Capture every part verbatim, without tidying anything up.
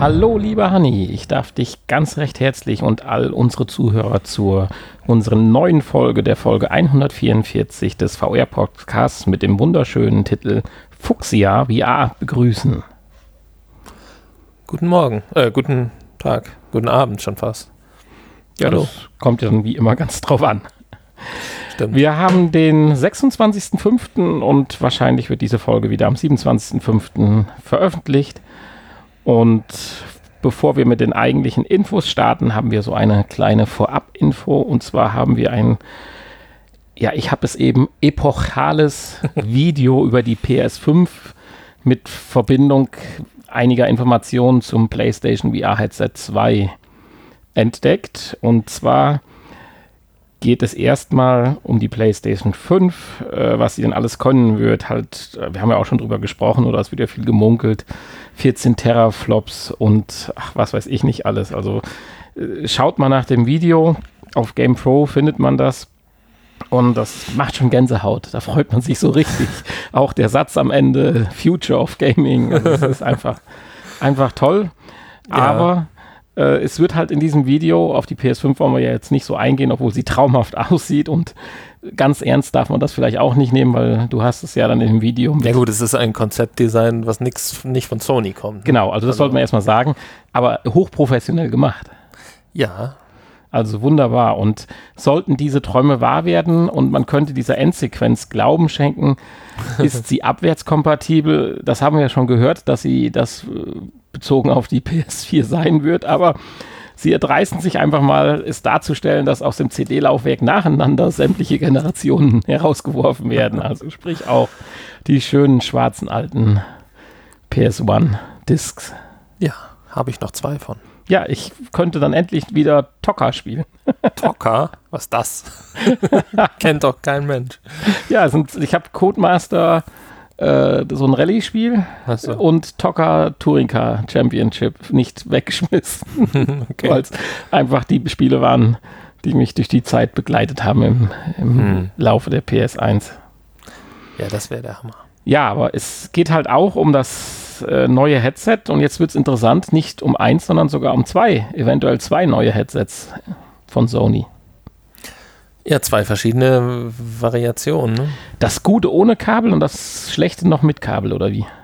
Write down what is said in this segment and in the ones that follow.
Hallo, lieber Hanni, ich darf dich ganz recht herzlich und all unsere Zuhörer zur unseren neuen Folge, der Folge hundertvierundvierzig des V R-Podcasts mit dem wunderschönen Titel Fuchsia V R begrüßen. Guten Morgen, äh, guten Tag, guten Abend schon fast. Ja, Hallo. Das kommt ja dann wie immer ganz drauf an. Stimmt. Wir haben den sechsundzwanzigsten fünften und wahrscheinlich wird diese Folge wieder am siebenundzwanzigsten fünften veröffentlicht. Und bevor wir mit den eigentlichen Infos starten, haben wir so eine kleine Vorab-Info. Und zwar haben wir ein, ja, ich habe es eben epochales Video über die P S fünf mit Verbindung einiger Informationen zum PlayStation V R Headset zwei entdeckt. Und zwar geht es erstmal um die PlayStation fünf, äh, was sie denn alles können wird. Halt, äh, wir haben ja auch schon drüber gesprochen, oder es wird ja viel gemunkelt. vierzehn Teraflops und ach, was weiß ich nicht alles. Also äh, schaut mal nach dem Video. Auf GamePro findet man das. Und das macht schon Gänsehaut. Da freut man sich so richtig. Auch der Satz am Ende, Future of Gaming. Also das ist einfach, einfach toll. Ja. Aber äh, es wird halt in diesem Video, auf die P S fünf wollen wir ja jetzt nicht so eingehen, obwohl sie traumhaft aussieht. Und ganz ernst darf man das vielleicht auch nicht nehmen, weil du hast es ja dann in dem Video mit. Ja gut, es ist ein Konzeptdesign, was nix, nicht von Sony kommt. Genau, also das also, sollte man erstmal sagen. Aber hochprofessionell gemacht. Ja. Also wunderbar. Und sollten diese Träume wahr werden und man könnte dieser Endsequenz Glauben schenken, ist sie abwärtskompatibel. Das haben wir ja schon gehört, dass sie das äh, bezogen auf die P S vier sein wird. Aber sie erdreisten sich einfach mal, es darzustellen, dass aus dem C D-Laufwerk nacheinander sämtliche Generationen herausgeworfen werden. Also sprich auch die schönen schwarzen alten P S eins Discs. Ja, habe ich noch zwei von. Ja, ich könnte dann endlich wieder Tokka spielen. Tokka? Was ist das? Kennt doch kein Mensch. Ja, sind, ich habe Codemaster, äh, so ein Rallye-Spiel Ach so. und Tokka Touring Car Championship nicht weggeschmissen, Okay. weil es einfach die Spiele waren, die mich durch die Zeit begleitet haben im, im Hm. Laufe der P S eins. Ja, das wäre der Hammer. Ja, aber es geht halt auch um das äh, neue Headset und jetzt wird es interessant, nicht um eins, sondern sogar um zwei, eventuell zwei neue Headsets von Sony. Ja, zwei verschiedene Variationen. Ne? Das Gute ohne Kabel und das Schlechte noch mit Kabel, oder wie?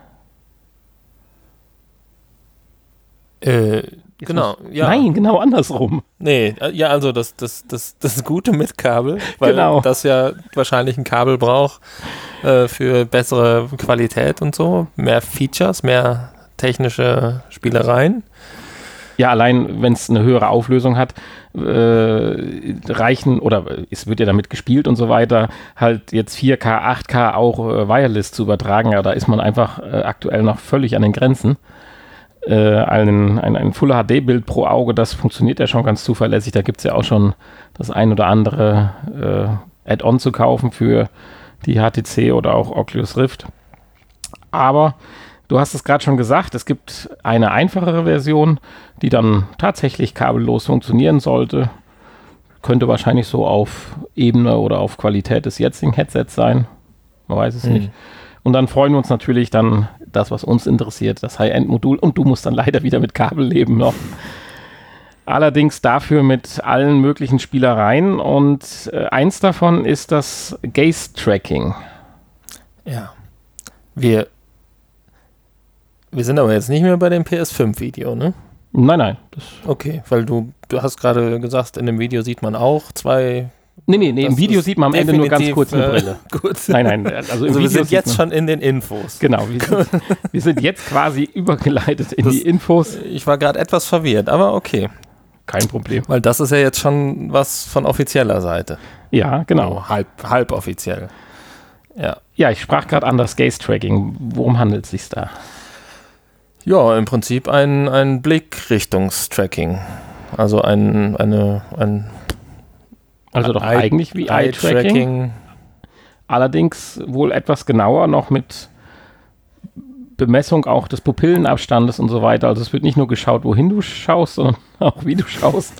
Äh, genau. Ja. Nein, genau andersrum. Nee, äh, ja, also das, das, das, das Gute mit Kabel, weil Genau. das ja wahrscheinlich ein Kabel braucht äh, für bessere Qualität und so, mehr Features, mehr technische Spielereien. Ja, allein wenn es eine höhere Auflösung hat, äh, reichen, oder es wird ja damit gespielt und so weiter, halt jetzt vier K, acht K auch äh, wireless zu übertragen, ja, da ist man einfach äh, aktuell noch völlig an den Grenzen. Äh, ein, ein, ein Full-H D-Bild pro Auge, das funktioniert ja schon ganz zuverlässig. Da gibt es ja auch schon das ein oder andere äh, Add-on zu kaufen für die H T C oder auch Oculus Rift. Aber du hast es gerade schon gesagt, es gibt eine einfachere Version, die dann tatsächlich kabellos funktionieren sollte. Könnte wahrscheinlich so auf Ebene oder auf Qualität des jetzigen Headsets sein. Man weiß es Mhm. nicht. Und dann freuen wir uns natürlich dann, das, was uns interessiert, das High-End-Modul. Und du musst dann leider wieder mit Kabel leben noch. Allerdings dafür mit allen möglichen Spielereien. Und äh, eins davon ist das Gaze-Tracking. Ja. Wir, wir sind aber jetzt nicht mehr bei dem P S fünf Video, ne? Nein, nein. Das, Okay, weil du, du hast gerade gesagt, in dem Video sieht man auch zwei. nee, nee, nee. Im Das Video ist sieht man am Ende nur ganz definitiv, kurz eine äh, Brille. Gut. Nein, nein. Also, im Also wir Video sind sieht jetzt man, schon in den Infos. Genau, wir sind, wir sind jetzt quasi übergeleitet in Das- die Infos. Ich war gerade etwas verwirrt, aber okay. Kein Problem. Weil das ist ja jetzt schon was von offizieller Seite. Ja, genau. So, halb, halb offiziell. Ja. Ja, ich sprach gerade an das Gaze-Tracking. Worum handelt es sich da? Ja, im Prinzip ein, ein Blickrichtungstracking. Also ein, eine, ein Also doch Eye- eigentlich wie Eye-Tracking. Eye-Tracking. Allerdings wohl etwas genauer noch mit Bemessung auch des Pupillenabstandes und so weiter. Also es wird nicht nur geschaut, wohin du schaust, sondern auch wie du schaust.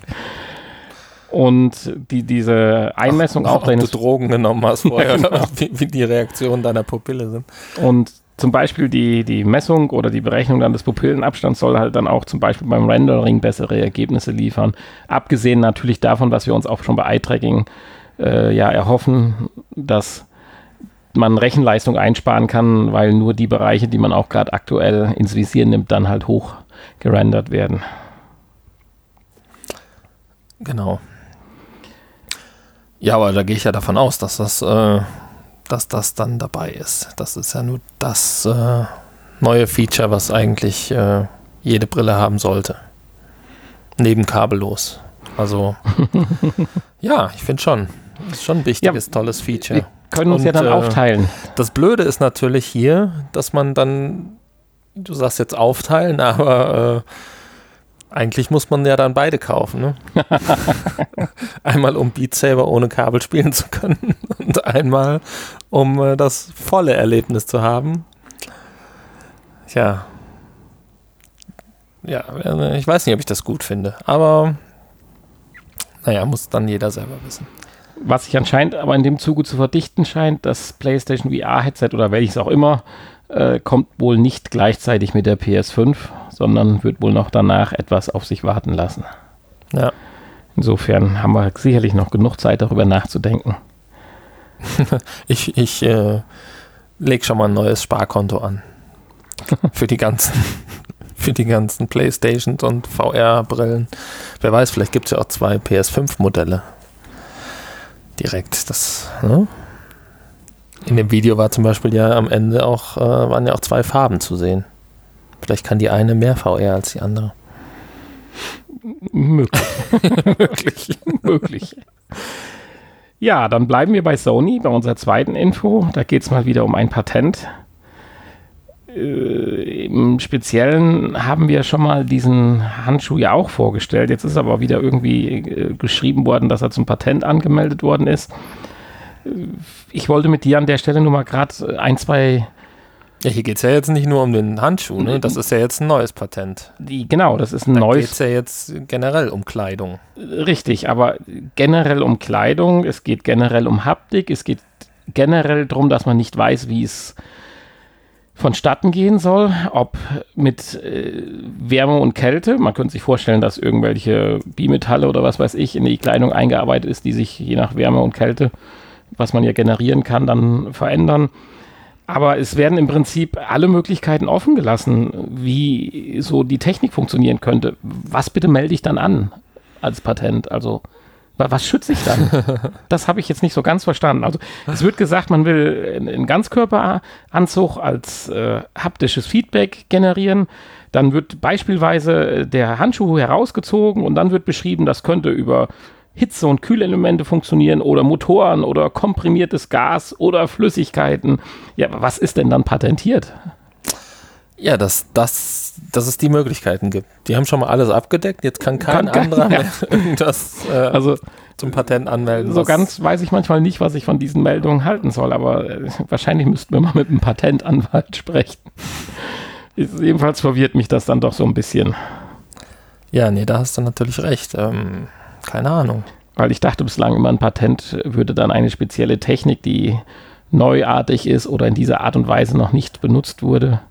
Und die, diese Einmessung Ach, auch ob du deines Drogen genommen hast vorher, Ja, genau. oder wie, wie die Reaktionen deiner Pupille sind. und zum Beispiel die, die Messung oder die Berechnung dann des Pupillenabstands soll halt dann auch zum Beispiel beim Rendering bessere Ergebnisse liefern. Abgesehen natürlich davon, was wir uns auch schon bei Eye-Tracking äh, ja erhoffen, dass man Rechenleistung einsparen kann, weil nur die Bereiche, die man auch gerade aktuell ins Visier nimmt, dann halt hoch gerendert werden. Genau. Ja, aber da gehe ich ja davon aus, dass das, äh, dass das dann dabei ist. Das ist ja nur das äh, neue Feature, was eigentlich äh, jede Brille haben sollte. Neben kabellos. Also, ja, ich finde schon. Das ist schon ein wichtiges, ja, tolles Feature. Wir können uns Und, ja dann äh, aufteilen. Das Blöde ist natürlich hier, dass man dann, du sagst jetzt aufteilen, aber äh, eigentlich muss man ja dann beide kaufen. Ne? Einmal um Beat Saber ohne Kabel spielen zu können und einmal um äh, das volle Erlebnis zu haben. Tja. Ja, ich weiß nicht, ob ich das gut finde, aber naja, muss dann jeder selber wissen. Was sich anscheinend aber in dem Zuge zu verdichten scheint, das PlayStation V R-Headset oder welches auch immer, äh, kommt wohl nicht gleichzeitig mit der P S fünf, sondern wird wohl noch danach etwas auf sich warten lassen. Ja. Insofern haben wir sicherlich noch genug Zeit, darüber nachzudenken. ich ich äh, lege schon mal ein neues Sparkonto an. Für die ganzen für die ganzen Playstations und V R-Brillen. Wer weiß, vielleicht gibt es ja auch zwei P S fünf Modelle. Direkt. Das, ne? In dem Video war zum Beispiel ja am Ende auch, äh, waren ja auch zwei Farben zu sehen. Vielleicht kann die eine mehr V R als die andere. Möglich. Möglich. Möglich. Ja, dann bleiben wir bei Sony, bei unserer zweiten Info. Da geht es mal wieder um ein Patent. Äh, im Speziellen haben wir schon mal diesen Handschuh ja auch vorgestellt. Jetzt ist aber wieder irgendwie äh, geschrieben worden, dass er zum Patent angemeldet worden ist. Äh, ich wollte mit dir an der Stelle nur mal gerade ein, zwei... Ja, hier geht es ja jetzt nicht nur um den Handschuh, ne? Das ist ja jetzt ein neues Patent. Die, genau, das ist ein da neues... Da geht es ja jetzt generell um Kleidung. Richtig, aber generell um Kleidung, es geht generell um Haptik, es geht generell darum, dass man nicht weiß, wie es vonstatten gehen soll, ob mit äh, Wärme und Kälte. Man könnte sich vorstellen, dass irgendwelche Bimetalle oder was weiß ich in die Kleidung eingearbeitet ist, die sich je nach Wärme und Kälte, was man ja generieren kann, dann verändern. Aber es werden im Prinzip alle Möglichkeiten offen gelassen, wie so die Technik funktionieren könnte. Was bitte melde ich dann an als Patent? Also was schütze ich dann? Das habe ich jetzt nicht so ganz verstanden. Also es wird gesagt, man will einen Ganzkörperanzug als äh, haptisches Feedback generieren. Dann wird beispielsweise der Handschuh herausgezogen und dann wird beschrieben, das könnte über Hitze- und Kühlelemente funktionieren oder Motoren oder komprimiertes Gas oder Flüssigkeiten. Ja, was ist denn dann patentiert? Ja, dass, dass, dass es die Möglichkeiten gibt. Die haben schon mal alles abgedeckt, jetzt kann kein kann, anderer kann, ja. mehr irgendwas äh, also, zum Patent anmelden. So ganz weiß ich manchmal nicht, was ich von diesen Meldungen halten soll, aber äh, wahrscheinlich müssten wir mal mit einem Patentanwalt sprechen. Jedenfalls verwirrt mich das dann doch so ein bisschen. Ja, nee, da hast du natürlich recht. Ähm, keine Ahnung. Weil ich dachte bislang immer, ein Patent würde dann eine spezielle Technik, die neuartig ist oder in dieser Art und Weise noch nicht benutzt wurde,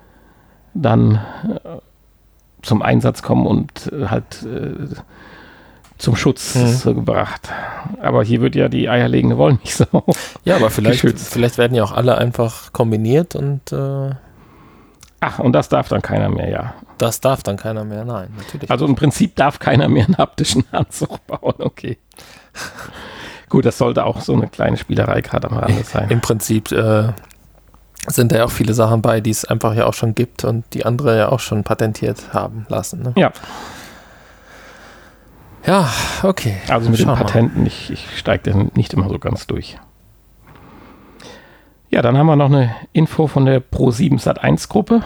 dann äh, zum Einsatz kommen und äh, halt äh, zum Schutz mhm. gebracht. Aber hier wird ja die eierlegende Wollmilchsau. Ja, aber vielleicht, vielleicht werden ja auch alle einfach kombiniert und äh ach, und das darf dann keiner mehr, ja. Das darf dann keiner mehr, nein, natürlich. Also im Prinzip darf keiner mehr einen haptischen Anzug bauen, okay. Gut, das sollte auch so eine kleine Spielerei gerade am Rande sein. Im Prinzip äh, sind da ja auch viele Sachen bei, die es einfach ja auch schon gibt und die andere ja auch schon patentiert haben lassen. Ne? Ja. Ja, okay. Also mit den Patenten, ich, ich steige da nicht immer so ganz durch. Ja, dann haben wir noch eine Info von der Pro sieben Sat eins Gruppe.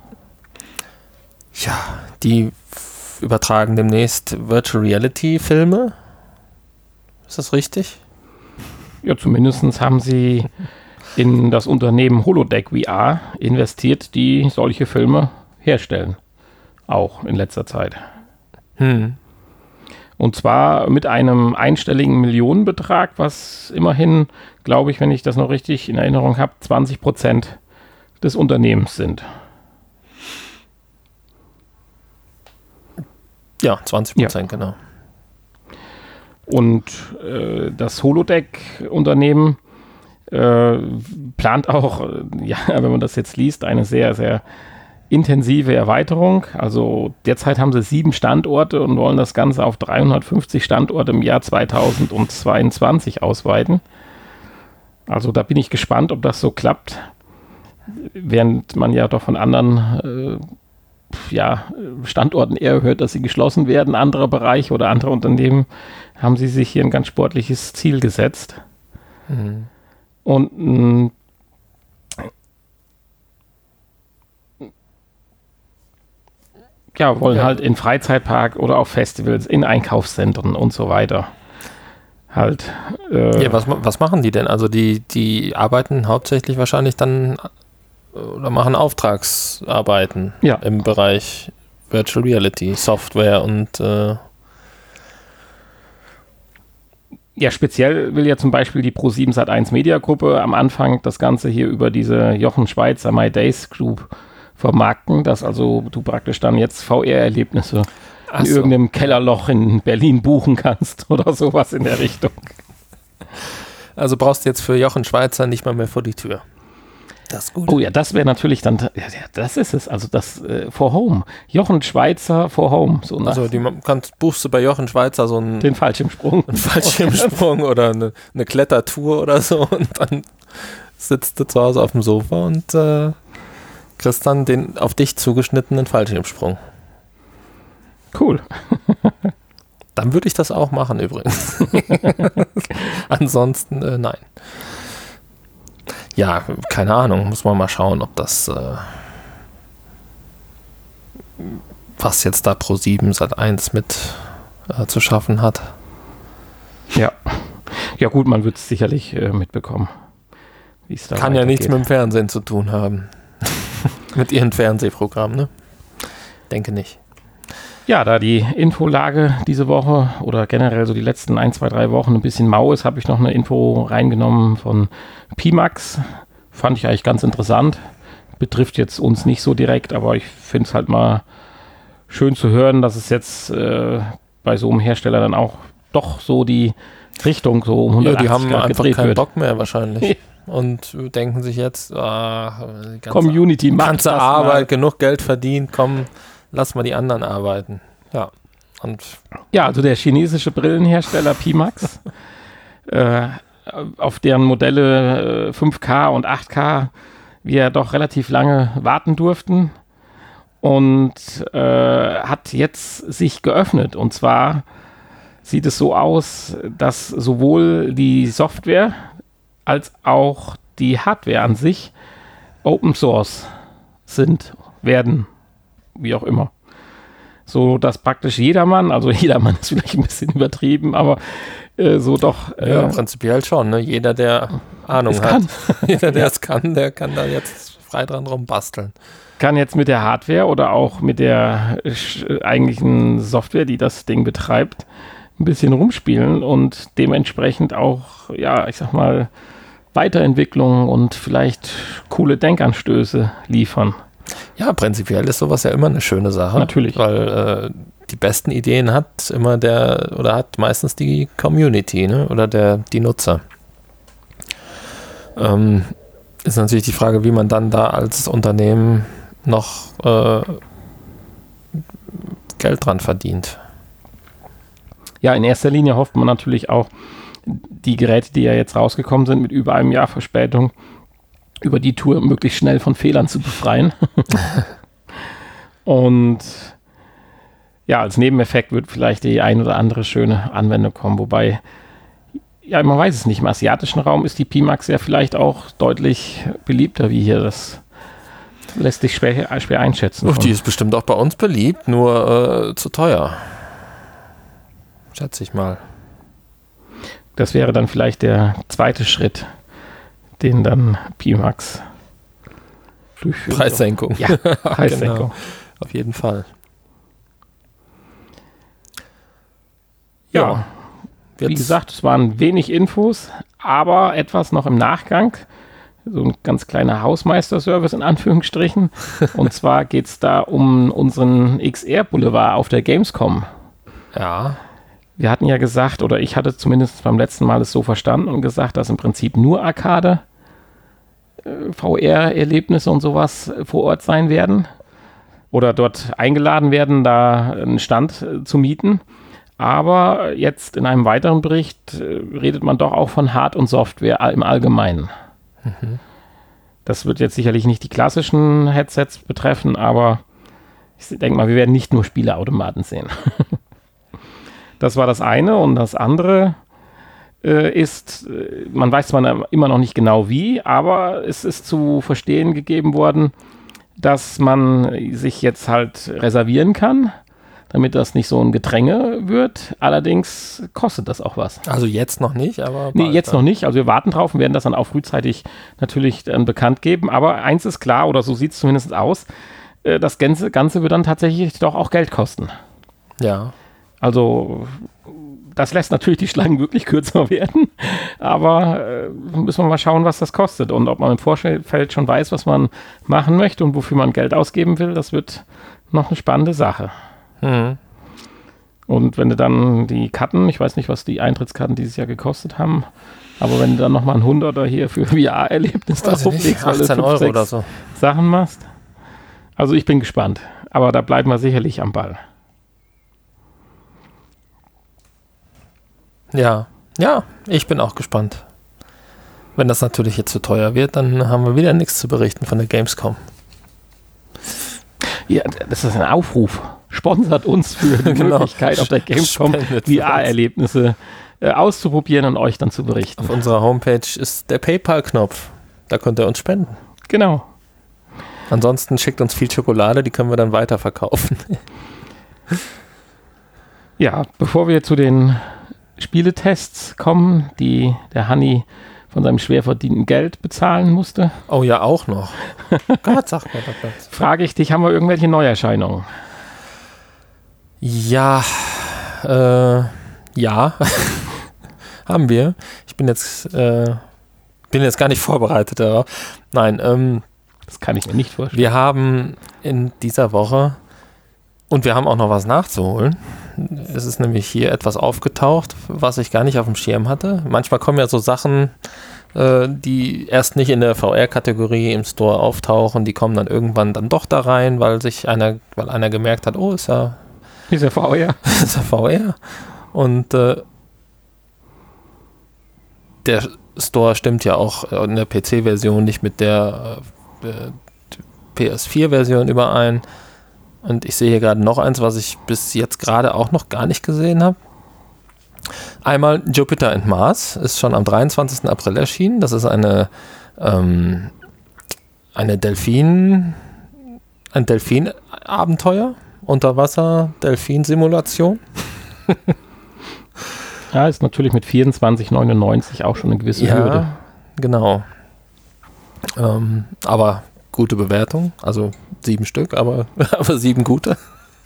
Ja, die f- übertragen demnächst Virtual Reality Filme. Ist das richtig? Ja, zumindest haben sie in das Unternehmen Holodeck V R investiert, die solche Filme herstellen. Auch in letzter Zeit. Hm. Und zwar mit einem einstelligen Millionenbetrag, was immerhin, glaube ich, wenn ich das noch richtig in Erinnerung habe, zwanzig Prozent des Unternehmens sind. Ja, zwanzig Prozent, ja. Genau. Und äh, das Holodeck-Unternehmen äh, plant auch, äh, ja, wenn man das jetzt liest, eine sehr, sehr intensive Erweiterung. Also derzeit haben sie sieben Standorte und wollen das Ganze auf dreihundertfünfzig Standorte im Jahr zweitausendzweiundzwanzig ausweiten. Also da bin ich gespannt, ob das so klappt, während man ja doch von anderen äh, ja, Standorten eher hört, dass sie geschlossen werden, andere Bereiche oder andere Unternehmen, haben sie sich hier ein ganz sportliches Ziel gesetzt. Mhm. Und mh, ja, wollen ja. halt in Freizeitpark oder auf Festivals, in Einkaufszentren und so weiter halt. Äh, ja, was, was machen die denn? Also die, die arbeiten hauptsächlich wahrscheinlich dann oder machen Auftragsarbeiten ja. im Bereich Virtual Reality, Software und äh ja, speziell will ja zum Beispiel die Pro sieben Sat eins Media Gruppe am Anfang das Ganze hier über diese Jochen Schweizer My Days Group vermarkten, dass also du praktisch dann jetzt V R-Erlebnisse Ach in so. irgendeinem Kellerloch in Berlin buchen kannst oder sowas in der Richtung. Also brauchst du jetzt für Jochen Schweizer nicht mal mehr vor die Tür. Das ist gut. Oh ja, das wäre natürlich dann, ja, das ist es, also das äh, for Home. Jochen Schweizer for Home. So also die kannst, buchst du bei Jochen Schweizer so einen, den Fallschirmsprung. einen Fallschirmsprung oder eine, eine Klettertour oder so und dann sitzt du zu Hause auf dem Sofa und äh, kriegst dann den auf dich zugeschnittenen Fallschirmsprung. Cool. Dann würde ich das auch machen übrigens. Ansonsten äh, nein. Ja, keine Ahnung, muss man mal schauen, ob das äh, was jetzt da Pro sieben Sat eins mit äh, zu schaffen hat. Ja. Ja gut, man wird es sicherlich äh, mitbekommen. Wie es da Kann ja nichts mit dem Fernsehen zu tun haben. Mit ihren Fernsehprogrammen, ne? Denke nicht. Ja, da die Infolage diese Woche oder generell so die letzten ein, zwei, drei Wochen ein bisschen mau ist, habe ich noch eine Info reingenommen von Pimax. Fand ich eigentlich ganz interessant. Betrifft jetzt uns nicht so direkt, aber ich finde es halt mal schön zu hören, dass es jetzt äh, bei so einem Hersteller dann auch doch so die Richtung so um hundertachtzig ja, die haben Grad einfach gedreht keinen wird. Bock mehr wahrscheinlich. Und denken sich jetzt, ah, die ganze, Community macht ganze das Arbeit, mal. genug Geld verdient, komm, lass mal die anderen arbeiten. Ja, und ja, also der chinesische Brillenhersteller Pimax, äh, auf deren Modelle äh, fünf K und acht K wir doch relativ lange warten durften und äh, hat jetzt sich geöffnet. Und zwar sieht es so aus, dass sowohl die Software als auch die Hardware an sich Open Source sind, werden, wie auch immer. So, dass praktisch jedermann, also jedermann ist vielleicht ein bisschen übertrieben, aber äh, so doch. Äh, ja, prinzipiell schon, ne? Jeder, der Ahnung hat, kann. jeder, der es kann, der kann da jetzt frei dran rumbasteln. Kann jetzt mit der Hardware oder auch mit der äh, eigentlichen Software, die das Ding betreibt, ein bisschen rumspielen und dementsprechend auch, ja, ich sag mal, Weiterentwicklungen und vielleicht coole Denkanstöße liefern. Ja, prinzipiell ist sowas ja immer eine schöne Sache. Natürlich. Weil äh, die besten Ideen hat immer der, oder hat meistens die Community, ne? Oder der, die Nutzer. Ähm, ist natürlich die Frage, wie man dann da als Unternehmen noch äh, Geld dran verdient. Ja, in erster Linie hofft man natürlich auch, die Geräte, die ja jetzt rausgekommen sind, mit über einem Jahr Verspätung, über die Tour möglichst schnell von Fehlern zu befreien. Und ja, als Nebeneffekt wird vielleicht die ein oder andere schöne Anwendung kommen, wobei, ja, man weiß es nicht, im asiatischen Raum ist die Pimax ja vielleicht auch deutlich beliebter wie hier. Das lässt sich schwer, schwer einschätzen. Uff, die ist bestimmt auch bei uns beliebt, nur äh, zu teuer. Schätze ich mal. Das wäre dann vielleicht der zweite Schritt, den dann Pimax durchführt. Preissenkung. Ja, Preissenkung. Genau. Auf jeden Fall. Ja, ja, wie gesagt, es waren wenig Infos, aber etwas noch im Nachgang. so ein ganz kleiner Hausmeister-Service in Anführungsstrichen. Und zwar geht es da um unseren X R-Boulevard auf der Gamescom. Ja. Wir hatten ja gesagt, oder ich hatte zumindest beim letzten Mal es so verstanden und gesagt, dass im Prinzip nur Arcade, äh, V R-Erlebnisse und sowas vor Ort sein werden. Oder dort eingeladen werden, da einen Stand äh, zu mieten. Aber jetzt in einem weiteren Bericht äh, redet man doch auch von Hard- und Software all, im Allgemeinen. Mhm. Das wird jetzt sicherlich nicht die klassischen Headsets betreffen, aber ich denke mal, wir werden nicht nur Spieleautomaten sehen. Das war das eine. Und das andere äh, ist, äh, man weiß zwar immer noch nicht genau wie, aber es ist zu verstehen gegeben worden, dass man sich jetzt halt reservieren kann, damit das nicht so ein Gedränge wird. Allerdings kostet das auch was. Also jetzt noch nicht, aber Nee, jetzt dann. noch nicht. Also wir warten drauf und werden das dann auch frühzeitig natürlich dann bekannt geben. Aber eins ist klar, oder so sieht es zumindest aus, äh, das Ganze, Ganze wird dann tatsächlich doch auch Geld kosten. Ja. Also das lässt natürlich die Schlangen wirklich kürzer werden, aber äh, müssen wir mal schauen, was das kostet und ob man im Vorfeld schon weiß, was man machen möchte und wofür man Geld ausgeben will. Das wird noch eine spannende Sache. Mhm. Und wenn du dann die Karten, ich weiß nicht, was die Eintrittskarten dieses Jahr gekostet haben, aber wenn du dann nochmal ein Hunderter hier für V R-Erlebnis drauflegst, weil du fünf, Euro sechs oder so Sachen machst. Also ich bin gespannt, aber da bleiben wir sicherlich am Ball. Ja, ja, ich bin auch gespannt. Wenn das natürlich jetzt zu teuer wird, dann haben wir wieder nichts zu berichten von der Gamescom. Ja, das ist ein Aufruf. Sponsert uns für die genau. Möglichkeit, auf der Gamescom V R-Erlebnisse äh, auszuprobieren und euch dann zu berichten. Auf unserer Homepage ist der PayPal-Knopf. Da könnt ihr uns spenden. Genau. Ansonsten schickt uns viel Schokolade, die können wir dann weiterverkaufen. Ja, bevor wir zu den Spieletests kommen, die der Hanni von seinem schwer verdienten Geld bezahlen musste. Oh ja, auch noch. Gott, sag mir das. Frage ich dich, haben wir irgendwelche Neuerscheinungen? Ja, äh, ja, haben wir. Ich bin jetzt, äh, bin jetzt gar nicht vorbereitet darauf. Nein, ähm, das kann ich mir nicht vorstellen. Wir haben in dieser Woche, und wir haben auch noch was nachzuholen. Es ist nämlich hier etwas aufgetaucht, was ich gar nicht auf dem Schirm hatte. Manchmal kommen ja so Sachen, äh, die erst nicht in der V R-Kategorie im Store auftauchen, die kommen dann irgendwann dann doch da rein, weil sich einer, weil einer gemerkt hat, oh, ist ja ist ja V R. ist ja V R. Und äh, der Store stimmt ja auch in der P C-Version nicht mit der äh, P S vier Version überein. Und ich sehe hier gerade noch eins, was ich bis jetzt gerade auch noch gar nicht gesehen habe. Einmal Jupiter and Mars ist schon am dreiundzwanzigsten April erschienen. Das ist eine, ähm, eine Delfin, ein Delfin-Abenteuer, Unterwasser-Delfin-Simulation. Ja, ist natürlich mit vierundzwanzig neunundneunzig auch schon eine gewisse ja, Hürde. Genau. Ähm, aber gute Bewertung, also sieben Stück, aber, aber sieben gute.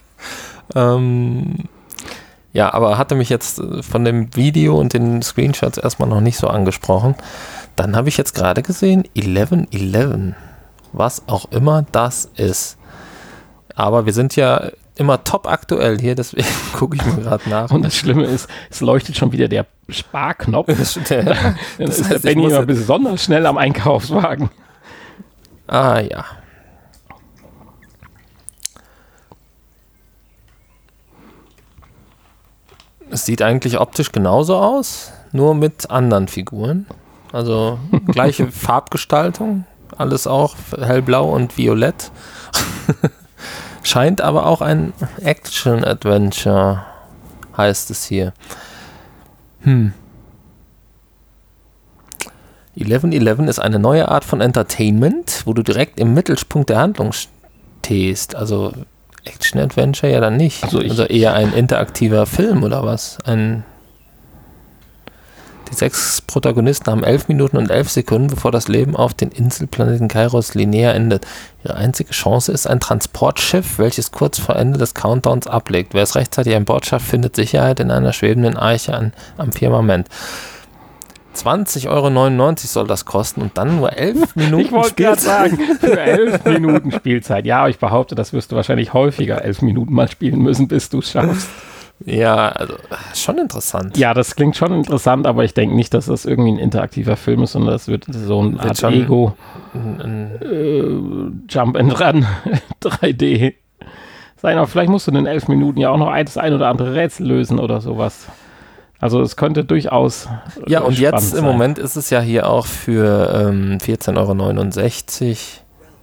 ähm, ja, aber hatte mich jetzt von dem Video und den Screenshots erstmal noch nicht so angesprochen. Dann habe ich jetzt gerade gesehen, elf elf, was auch immer das ist. Aber wir sind ja immer top aktuell hier, deswegen gucke ich mal gerade nach. Und das Schlimme ist, es leuchtet schon wieder der Sparknopf. Das, der, Dann das ist heißt, der Benni immer besonders schnell am Einkaufswagen. Ah ja. Es sieht eigentlich optisch genauso aus, nur mit anderen Figuren. Also gleiche Farbgestaltung, alles auch hellblau und violett. Scheint aber auch ein Action-Adventure, heißt es hier. Hm. elf elf ist eine neue Art von Entertainment, wo du direkt im Mittelpunkt der Handlung stehst. Also Action-Adventure ja dann nicht. Also, ich, also eher ein interaktiver Film oder was? Ein Die sechs Protagonisten haben elf Minuten und elf Sekunden, bevor das Leben auf den Inselplaneten Kairos linear endet. Ihre einzige Chance ist ein Transportschiff, welches kurz vor Ende des Countdowns ablegt. Wer es rechtzeitig an Bord schafft, findet Sicherheit in einer schwebenden Arche an, am Firmament. zwanzig Euro neunundneunzig soll das kosten und dann nur elf Minuten Ich wollte gerade sagen, für elf Minuten Spielzeit. Ja, ich behaupte, das wirst du wahrscheinlich häufiger elf Minuten mal spielen müssen, bis du es schaffst. Ja, also schon interessant. Ja, das klingt schon interessant, aber ich denke nicht, dass das irgendwie ein interaktiver Film ist, sondern das wird so eine Art Ego ein, ein äh, Jump and Run drei D sein. Aber vielleicht musst du in den elf Minuten ja auch noch das ein oder andere Rätsel lösen oder sowas. Also es könnte durchaus äh, Ja, und jetzt sein. Im Moment ist es ja hier auch für ähm, vierzehn Euro neunundsechzig.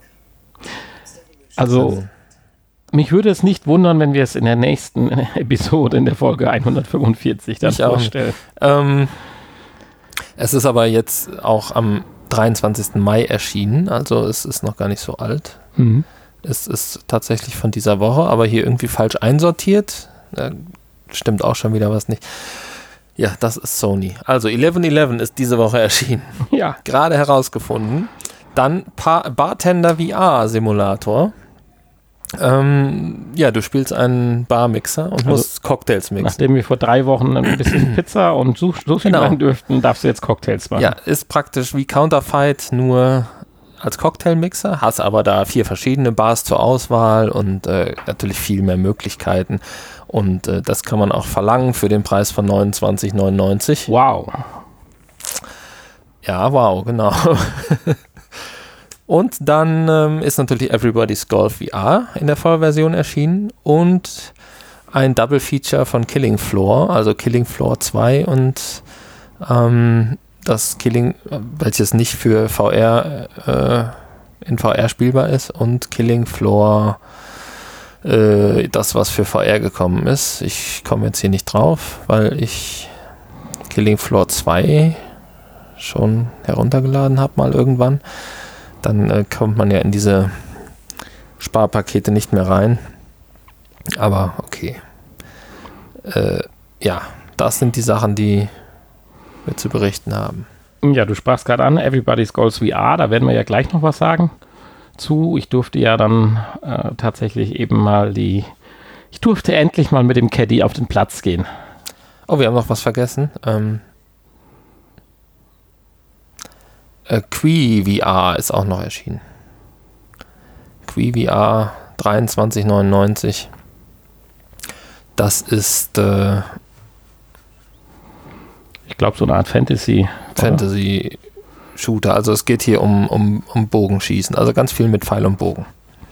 Also ähm. mich würde es nicht wundern, wenn wir es in der nächsten Episode, in der Folge hundertfünfundvierzig dann ich vorstellen. Ähm, es ist aber jetzt auch am dreiundzwanzigsten Mai erschienen, also es ist noch gar nicht so alt. Mhm. Es ist tatsächlich von dieser Woche, aber hier irgendwie falsch einsortiert. Da stimmt auch schon wieder was nicht. Ja, das ist Sony. Also elf elf ist diese Woche erschienen. Ja. Gerade herausgefunden. Dann pa- Bartender V R Simulator. Ähm, ja, du spielst einen Barmixer und also musst Cocktails mixen. Nachdem wir vor drei Wochen ein bisschen Pizza und Sushi genau. machen dürften, darfst du jetzt Cocktails machen. Ja, ist praktisch wie Counterfight, nur als Cocktailmixer, hast aber da vier verschiedene Bars zur Auswahl und äh, natürlich viel mehr Möglichkeiten. Und äh, das kann man auch verlangen für den Preis von neunundzwanzig neunundneunzig. Wow. Ja, wow, genau. Und dann ähm, ist natürlich Everybody's Golf V R in der Vollversion erschienen und ein Double Feature von Killing Floor, also Killing Floor zwei und ähm, das Killing, welches nicht für V R äh, in V R spielbar ist, und Killing Floor äh, das, was für V R gekommen ist. Ich komme jetzt hier nicht drauf, weil ich Killing Floor zwei schon heruntergeladen habe mal irgendwann. Dann äh, kommt man ja in diese Sparpakete nicht mehr rein. Aber okay. Äh, ja, das sind die Sachen, die wir zu berichten haben. Ja, du sprachst gerade an, Everybody's Golf V R, da werden wir ja gleich noch was sagen zu. Ich durfte ja dann äh, tatsächlich eben mal die, ich durfte endlich mal mit dem Caddy auf den Platz gehen. Oh, wir haben noch was vergessen. Ähm, äh, Qui V R ist auch noch erschienen. Qui V R dreiundzwanzig neunundneunzig. Das ist äh, ich glaube, so eine Art Fantasy. Fantasy-Shooter. Also es geht hier um, um, um Bogenschießen. Also ganz viel mit Pfeil und Bogen.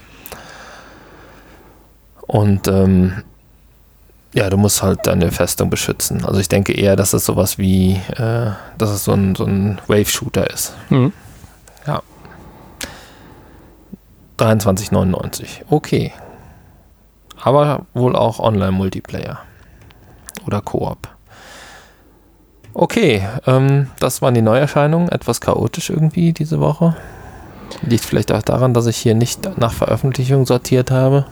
Und ähm, ja, du musst halt deine Festung beschützen. Also ich denke eher, dass es sowas wie, äh, dass es so ein, so ein Wave-Shooter ist. Mhm. Ja. dreiundzwanzig neunundneunzig. Okay. Aber wohl auch Online-Multiplayer. Oder Koop. Okay, ähm, das waren die Neuerscheinungen. Etwas chaotisch irgendwie diese Woche. Liegt vielleicht auch daran, dass ich hier nicht nach Veröffentlichung sortiert habe.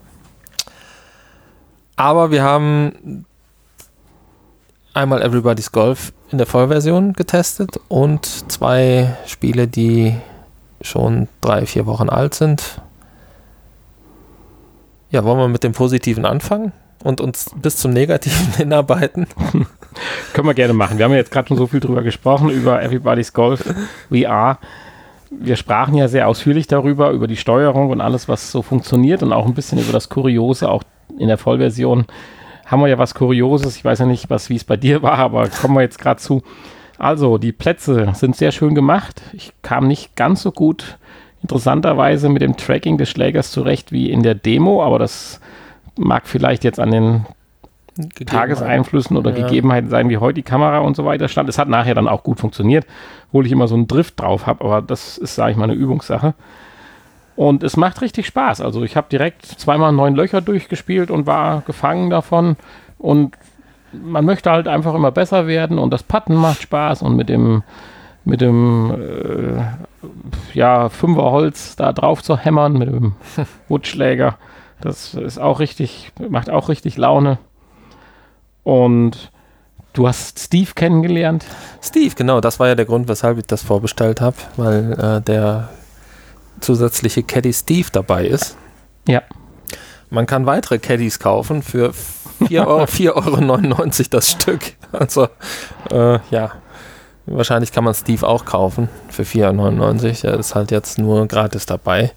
Aber wir haben einmal Everybody's Golf in der Vollversion getestet und zwei Spiele, die schon drei, vier Wochen alt sind. Ja, wollen wir mit dem Positiven anfangen und uns bis zum Negativen hinarbeiten? Können wir gerne machen. Wir haben ja jetzt gerade schon so viel drüber gesprochen, über Everybody's Golf V R. Wir sprachen ja sehr ausführlich darüber, über die Steuerung und alles, was so funktioniert und auch ein bisschen über das Kuriose. Auch in der Vollversion haben wir ja was Kurioses. Ich weiß ja nicht, was, wie es bei dir war, aber kommen wir jetzt gerade zu. Also, die Plätze sind sehr schön gemacht. Ich kam nicht ganz so gut, interessanterweise, mit dem Tracking des Schlägers zurecht wie in der Demo, aber das mag vielleicht jetzt an den Tageseinflüssen oder ja. Gegebenheiten sein, wie heute die Kamera und so weiter stand. Es hat nachher dann auch gut funktioniert, obwohl ich immer so einen Drift drauf habe, aber das ist, sage ich mal, eine Übungssache. Und es macht richtig Spaß. Also ich habe direkt zweimal neun Löcher durchgespielt und war gefangen davon. Und man möchte halt einfach immer besser werden und das Putten macht Spaß und mit dem mit dem äh, ja, Fünfer Holz da drauf zu hämmern, mit dem Woodschläger. Das ist auch richtig, macht auch richtig Laune. Und du hast Steve kennengelernt. Steve, genau, das war ja der Grund, weshalb ich das vorbestellt habe, weil äh, der zusätzliche Caddy Steve dabei ist. Ja. Man kann weitere Caddies kaufen für vier Euro neunundneunzig das Stück. Also, äh, ja. Wahrscheinlich kann man Steve auch kaufen für vier neunundneunzig. Er ist halt jetzt nur gratis dabei.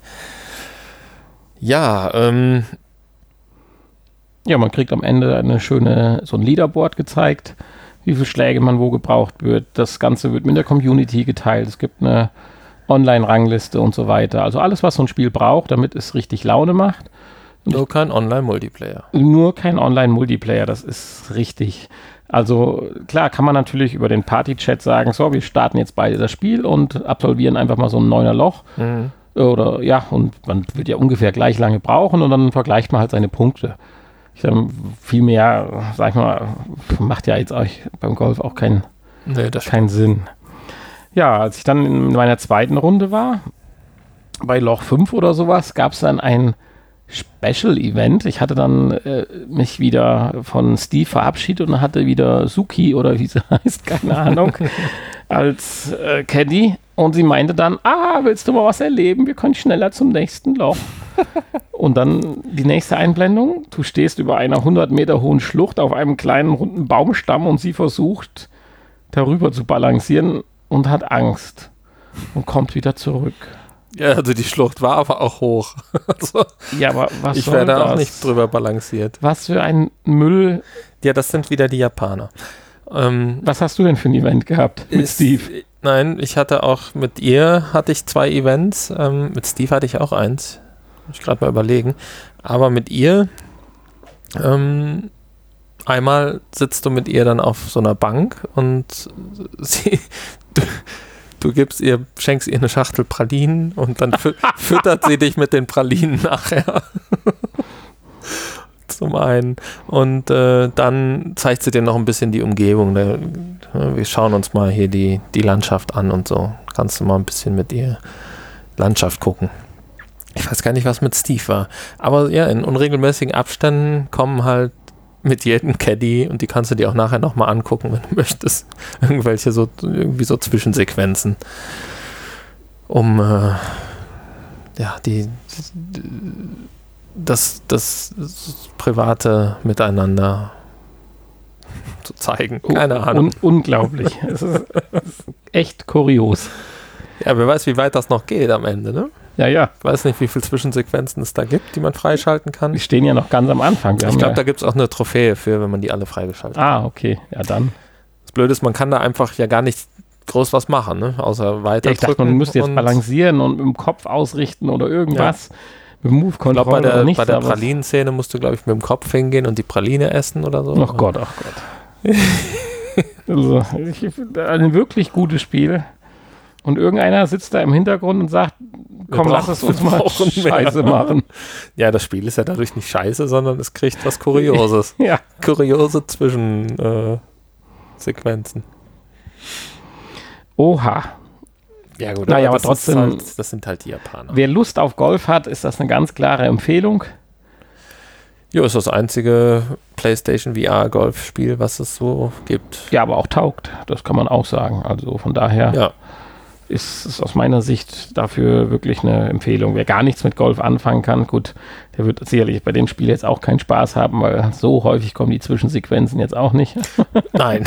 Ja, ähm. Ja, man kriegt am Ende eine schöne, so ein Leaderboard gezeigt, wie viele Schläge man wo gebraucht wird. Das Ganze wird mit der Community geteilt. Es gibt eine Online-Rangliste und so weiter. Also alles, was so ein Spiel braucht, damit es richtig Laune macht. Und nur kein Online-Multiplayer. Nur kein Online-Multiplayer, das ist richtig. Also klar kann man natürlich über den Party-Chat sagen, so, wir starten jetzt beide das Spiel und absolvieren einfach mal so ein neuner Loch. Mhm. Oder ja, und man wird ja ungefähr gleich lange brauchen und dann vergleicht man halt seine Punkte. Ich sag, viel mehr, sag ich mal, macht ja jetzt euch beim Golf auch keinen nee, das keinen Sinn. Ja, als ich dann in meiner zweiten Runde war, bei Loch fünf oder sowas, gab es dann ein Special-Event. Ich hatte dann äh, mich wieder von Steve verabschiedet und hatte wieder Suki oder wie sie heißt, keine Ahnung, als äh, Caddy. Und sie meinte dann, ah, willst du mal was erleben? Wir können schneller zum nächsten Loch. Und dann die nächste Einblendung. Du stehst über einer hundert Meter hohen Schlucht auf einem kleinen runden Baumstamm und sie versucht, darüber zu balancieren und hat Angst und kommt wieder zurück. Ja, also die Schlucht war aber auch hoch. Also ja, aber was ich soll werde das? auch nicht drüber balanciert. Was für ein Müll. Ja, das sind wieder die Japaner. Ähm, was hast du denn für ein Event gehabt mit ist, Steve? Nein, ich hatte auch mit ihr hatte ich zwei Events. Ähm, mit Steve hatte ich auch eins. Muss ich gerade mal überlegen. Aber mit ihr ähm, einmal sitzt du mit ihr dann auf so einer Bank und sie du, Du gibst ihr, schenkst ihr eine Schachtel Pralinen und dann fü- füttert sie dich mit den Pralinen nachher. Zum einen. Und äh, dann zeigt sie dir noch ein bisschen die Umgebung. Da, wir schauen uns mal hier die, die Landschaft an und so. Kannst du mal ein bisschen mit ihr Landschaft gucken. Ich weiß gar nicht, was mit Steve war. Aber ja, in unregelmäßigen Abständen kommen halt mit jedem Caddy und die kannst du dir auch nachher nochmal angucken, wenn du möchtest. Irgendwelche so, irgendwie so Zwischensequenzen. Um äh, ja, die, die das, das, das private Miteinander zu zeigen. Keine Ahnung. Un- unglaublich. Es ist, es ist echt kurios. Ja, wer weiß, wie weit das noch geht am Ende, ne? Ja, ja. Ich weiß nicht, wie viele Zwischensequenzen es da gibt, die man freischalten kann. Die stehen ja noch ganz am Anfang. Wir ich glaube, ja da gibt es auch eine Trophäe für, wenn man die alle freigeschaltet hat. Ah, okay. Ja, dann. Das Blöde ist, man kann da einfach ja gar nicht groß was machen, ne? Außer weiter ja, ich dachte, man müsste jetzt balancieren und mit dem Kopf ausrichten oder irgendwas. Ja. Mit dem Move-Control bei der, nicht. Bei der Pralinenszene musst du, glaube ich, mit dem Kopf hingehen und die Praline essen oder so. Ach Gott, ach Gott. Also, ich, ein wirklich gutes Spiel. Und irgendeiner sitzt da im Hintergrund und sagt, komm, lass es uns mal scheiße machen. Ja, das Spiel ist ja dadurch nicht scheiße, sondern es kriegt was Kurioses. Ja. Kuriose Zwischensequenzen. Äh, Oha. Ja gut, naja, aber, aber trotzdem, halt, das sind halt die Japaner. Wer Lust auf Golf hat, ist das eine ganz klare Empfehlung. Ja, ist das einzige PlayStation V R-Golfspiel, was es so gibt. Ja, aber auch taugt, das kann man auch sagen. Also von daher ja. ist es aus meiner Sicht dafür wirklich eine Empfehlung. Wer gar nichts mit Golf anfangen kann, gut, der wird sicherlich bei dem Spiel jetzt auch keinen Spaß haben, weil so häufig kommen die Zwischensequenzen jetzt auch nicht. Nein.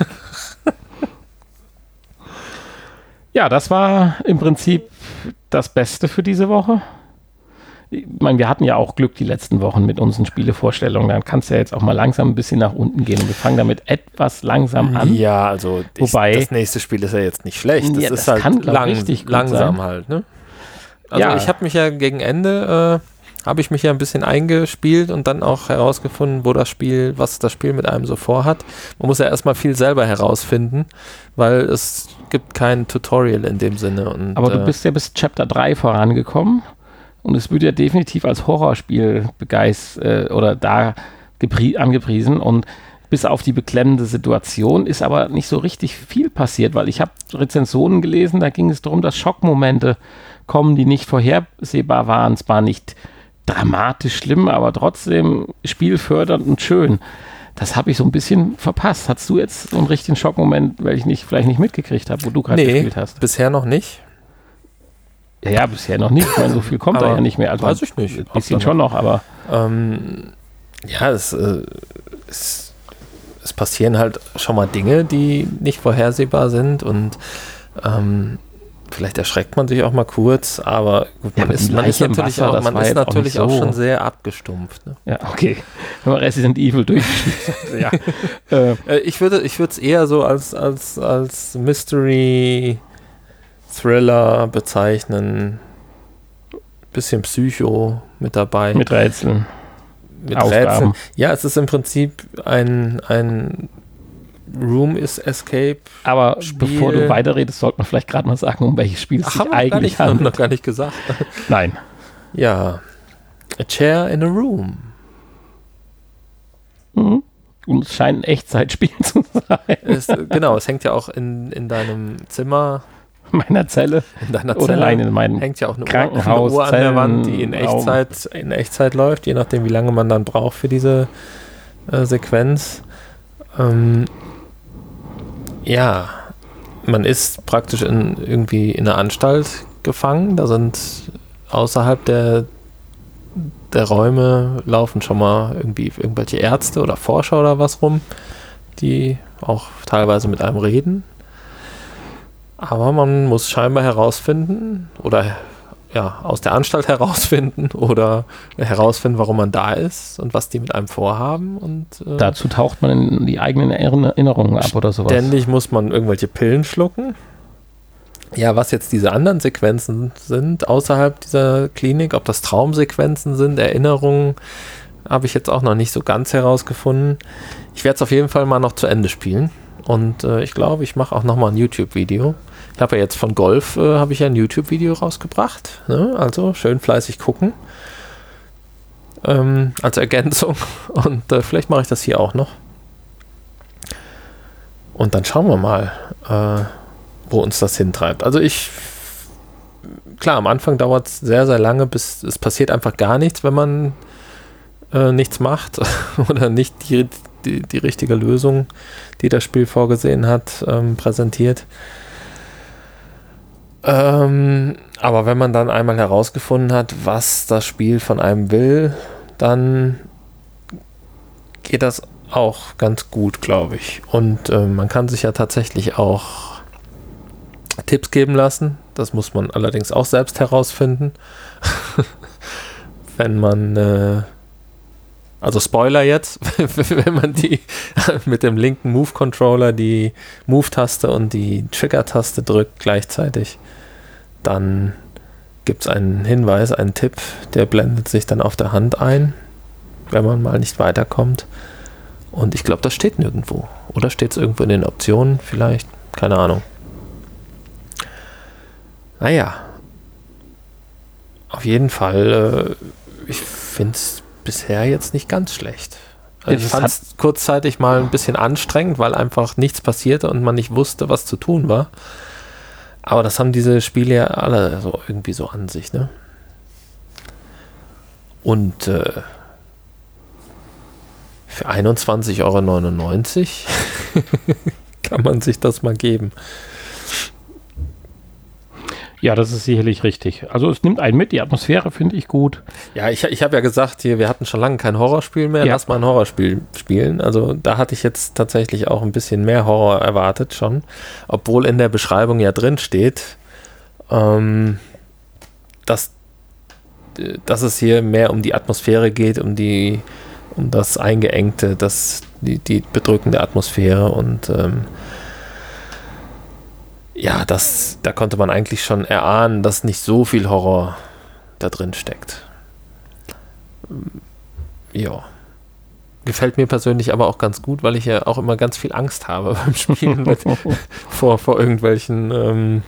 Ja, das war im Prinzip das Beste für diese Woche. Ich meine, wir hatten ja auch Glück die letzten Wochen mit unseren Spielevorstellungen. Dann kann es ja jetzt auch mal langsam ein bisschen nach unten gehen. Und wir fangen damit etwas langsam an. Ja, also Wobei, ich, das nächste Spiel ist ja jetzt nicht schlecht. Das ja, ist das halt kann, lang, richtig gut langsam sein. halt. Ne? Also ja. ich habe mich ja gegen Ende, äh, habe ich mich ja ein bisschen eingespielt und dann auch herausgefunden, wo das Spiel, was das Spiel mit einem so vorhat. Man muss ja erstmal viel selber herausfinden, weil es gibt kein Tutorial in dem Sinne. Und, aber du äh, bist ja bis Chapter drei vorangekommen. Und es wird ja definitiv als Horrorspiel begeistert äh, oder da geprie- angepriesen. Und bis auf die beklemmende Situation ist aber nicht so richtig viel passiert, weil ich habe Rezensionen gelesen, da ging es darum, dass Schockmomente kommen, die nicht vorhersehbar waren. Es war nicht dramatisch schlimm, aber trotzdem spielfördernd und schön. Das habe ich so ein bisschen verpasst. Hattest du jetzt so einen richtigen Schockmoment, weil ich nicht, vielleicht nicht mitgekriegt habe, wo du gerade nee, gespielt hast? Bisher noch nicht. Ja, ja, bisher noch nicht. Ich meine, so viel kommt da ja nicht mehr. Also weiß ich nicht. Ein bisschen schon noch, aber... Ähm, ja, es, äh, es, es passieren halt schon mal Dinge, die nicht vorhersehbar sind und ähm, vielleicht erschreckt man sich auch mal kurz, aber gut, man Ja, ist, man ist natürlich, Wasser, auch, man ist natürlich auch, auch so. schon sehr abgestumpft. Ne? Ja, okay. Wenn man Resident Evil durchgespielt hat. Ja. äh, Äh, ich würde ich würde es eher so als, als, als Mystery-Thriller bezeichnen. Bisschen Psycho mit dabei. mit Rätseln. Mit Aufgaben. Rätseln. Ja, es ist im Prinzip ein, ein Room is Escape. Aber Spiel. bevor du weiterredest, sollte man vielleicht gerade mal sagen, um welches Spiel es Ach, sich haben wir gar eigentlich nicht, haben wir handelt. noch gar nicht gesagt. Nein. Ja. A Chair in a Room. Mhm. Und es scheint ein Echtzeitspiel zu sein. Es, genau, es hängt ja auch in, in deinem Zimmer, Meiner Zelle. in deiner Oder Zelle. allein in meinem Hängt ja auch eine Uhr, Krankenhaus, eine Uhr an der Zellen, Wand, die in Raum. Echtzeit, in Echtzeit läuft, je nachdem, wie lange man dann braucht für diese äh, Sequenz. Ähm, ja, man ist praktisch in, irgendwie in einer Anstalt gefangen. Da sind außerhalb der, der Räume laufen schon mal irgendwie irgendwelche Ärzte oder Forscher oder was rum, die auch teilweise mit einem reden. Aber man muss scheinbar herausfinden oder ja, aus der Anstalt herausfinden oder herausfinden, warum man da ist und was die mit einem vorhaben. Und äh, Dazu taucht man in die eigenen Erinnerungen ab oder sowas. ständig muss man irgendwelche Pillen schlucken. Ja, was jetzt diese anderen Sequenzen sind außerhalb dieser Klinik, ob das Traumsequenzen sind, Erinnerungen, habe ich jetzt auch noch nicht so ganz herausgefunden. Ich werde es auf jeden Fall mal noch zu Ende spielen. Und äh, ich glaube, ich mache auch nochmal ein YouTube-Video. Ich habe ja jetzt von Golf, äh, habe ich ja ein YouTube-Video rausgebracht. Ne? Also schön fleißig gucken. Ähm, als Ergänzung. Und äh, vielleicht mache ich das hier auch noch. Und dann schauen wir mal, äh, wo uns das hintreibt. Also ich, klar, am Anfang dauert es sehr, sehr lange, bis es passiert einfach gar nichts, wenn man äh, nichts macht oder nicht die, die, die richtige Lösung, die das Spiel vorgesehen hat, ähm, präsentiert. Ähm, aber wenn man dann einmal herausgefunden hat, was das Spiel von einem will, dann geht das auch ganz gut, glaube ich. Und äh, man kann sich ja tatsächlich auch Tipps geben lassen. Das muss man allerdings auch selbst herausfinden. Wenn man äh, also Spoiler jetzt, wenn man die mit dem linken Move-Controller die Move-Taste und die Trigger-Taste drückt gleichzeitig, dann gibt es einen Hinweis, einen Tipp, der blendet sich dann auf der Hand ein, wenn man mal nicht weiterkommt. Und ich glaube, das steht nirgendwo. Oder steht es irgendwo in den Optionen vielleicht? Keine Ahnung. Naja. Auf jeden Fall, äh, ich finde es bisher jetzt nicht ganz schlecht. Also ich fand es kurzzeitig mal ein bisschen anstrengend, weil einfach nichts passierte und man nicht wusste, was zu tun war. Aber das haben diese Spiele ja alle so irgendwie so an sich, ne? Und äh, für einundzwanzig Euro neunundneunzig kann man sich das mal geben. Ja, das ist sicherlich richtig. Also es nimmt einen mit, die Atmosphäre finde ich gut. Ja, ich, ich habe ja gesagt, hier, wir hatten schon lange kein Horrorspiel mehr, Ja. lass mal ein Horrorspiel spielen. Also da hatte ich jetzt tatsächlich auch ein bisschen mehr Horror erwartet schon, obwohl in der Beschreibung ja drin steht, ähm, dass, dass es hier mehr um die Atmosphäre geht, um die, um das Eingeengte, das, die, die bedrückende Atmosphäre und ähm, ja, das, da konnte man eigentlich schon erahnen, dass nicht so viel Horror da drin steckt. Ja. Gefällt mir persönlich aber auch ganz gut, weil ich ja auch immer ganz viel Angst habe beim Spielen mit, vor, vor irgendwelchen ähm,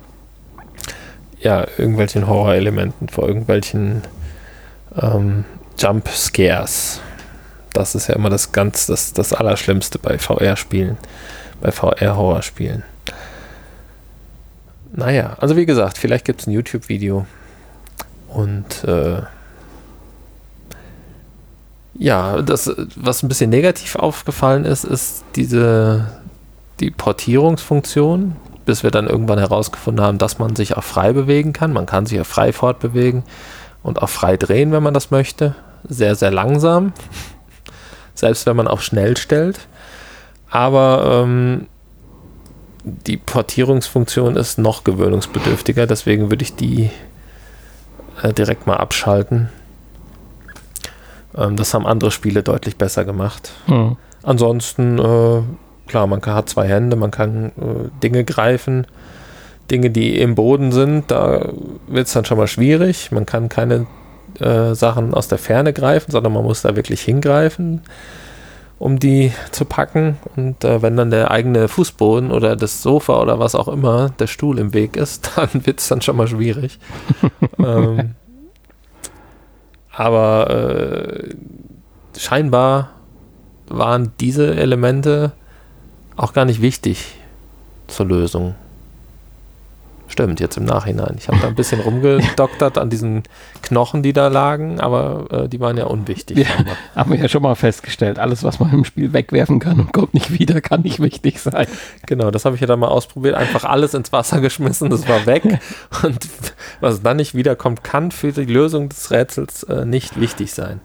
ja, irgendwelchen Horrorelementen, vor irgendwelchen ähm, Jump Scares. Das ist ja immer das ganz, das, das Allerschlimmste bei V R-Spielen, bei V R-Horrorspielen. Naja, also wie gesagt, vielleicht gibt es ein YouTube-Video und äh, ja, das, was ein bisschen negativ aufgefallen ist, ist diese die Portierungsfunktion, bis wir dann irgendwann herausgefunden haben, dass man sich auch frei bewegen kann. Man kann sich ja frei fortbewegen und auch frei drehen, wenn man das möchte. Sehr, sehr langsam, selbst wenn man auf schnell stellt. Aber ähm, die Portierungsfunktion ist noch gewöhnungsbedürftiger, deswegen würde ich die äh, direkt mal abschalten. Ähm, das haben andere Spiele deutlich besser gemacht. Mhm. Ansonsten, äh, klar, man kann, hat zwei Hände, man kann äh, Dinge greifen, Dinge, die im Boden sind, da wird es dann schon mal schwierig. Man kann keine äh, Sachen aus der Ferne greifen, sondern man muss da wirklich hingreifen, um die zu packen. Und äh, wenn dann der eigene Fußboden oder das Sofa oder was auch immer, der Stuhl im Weg ist, dann wird es dann schon mal schwierig. ähm, aber äh, scheinbar waren diese Elemente auch gar nicht wichtig zur Lösung. Stimmt, jetzt im Nachhinein. Ich habe da ein bisschen rumgedoktert an diesen Knochen, die da lagen, aber äh, die waren ja unwichtig. Ja, haben wir ja schon mal festgestellt. Alles, was man im Spiel wegwerfen kann und kommt nicht wieder, kann nicht wichtig sein. Genau, das habe ich ja dann mal ausprobiert. Einfach alles ins Wasser geschmissen, das war weg. Und was dann nicht wiederkommt, kann für die Lösung des Rätsels äh, nicht wichtig sein.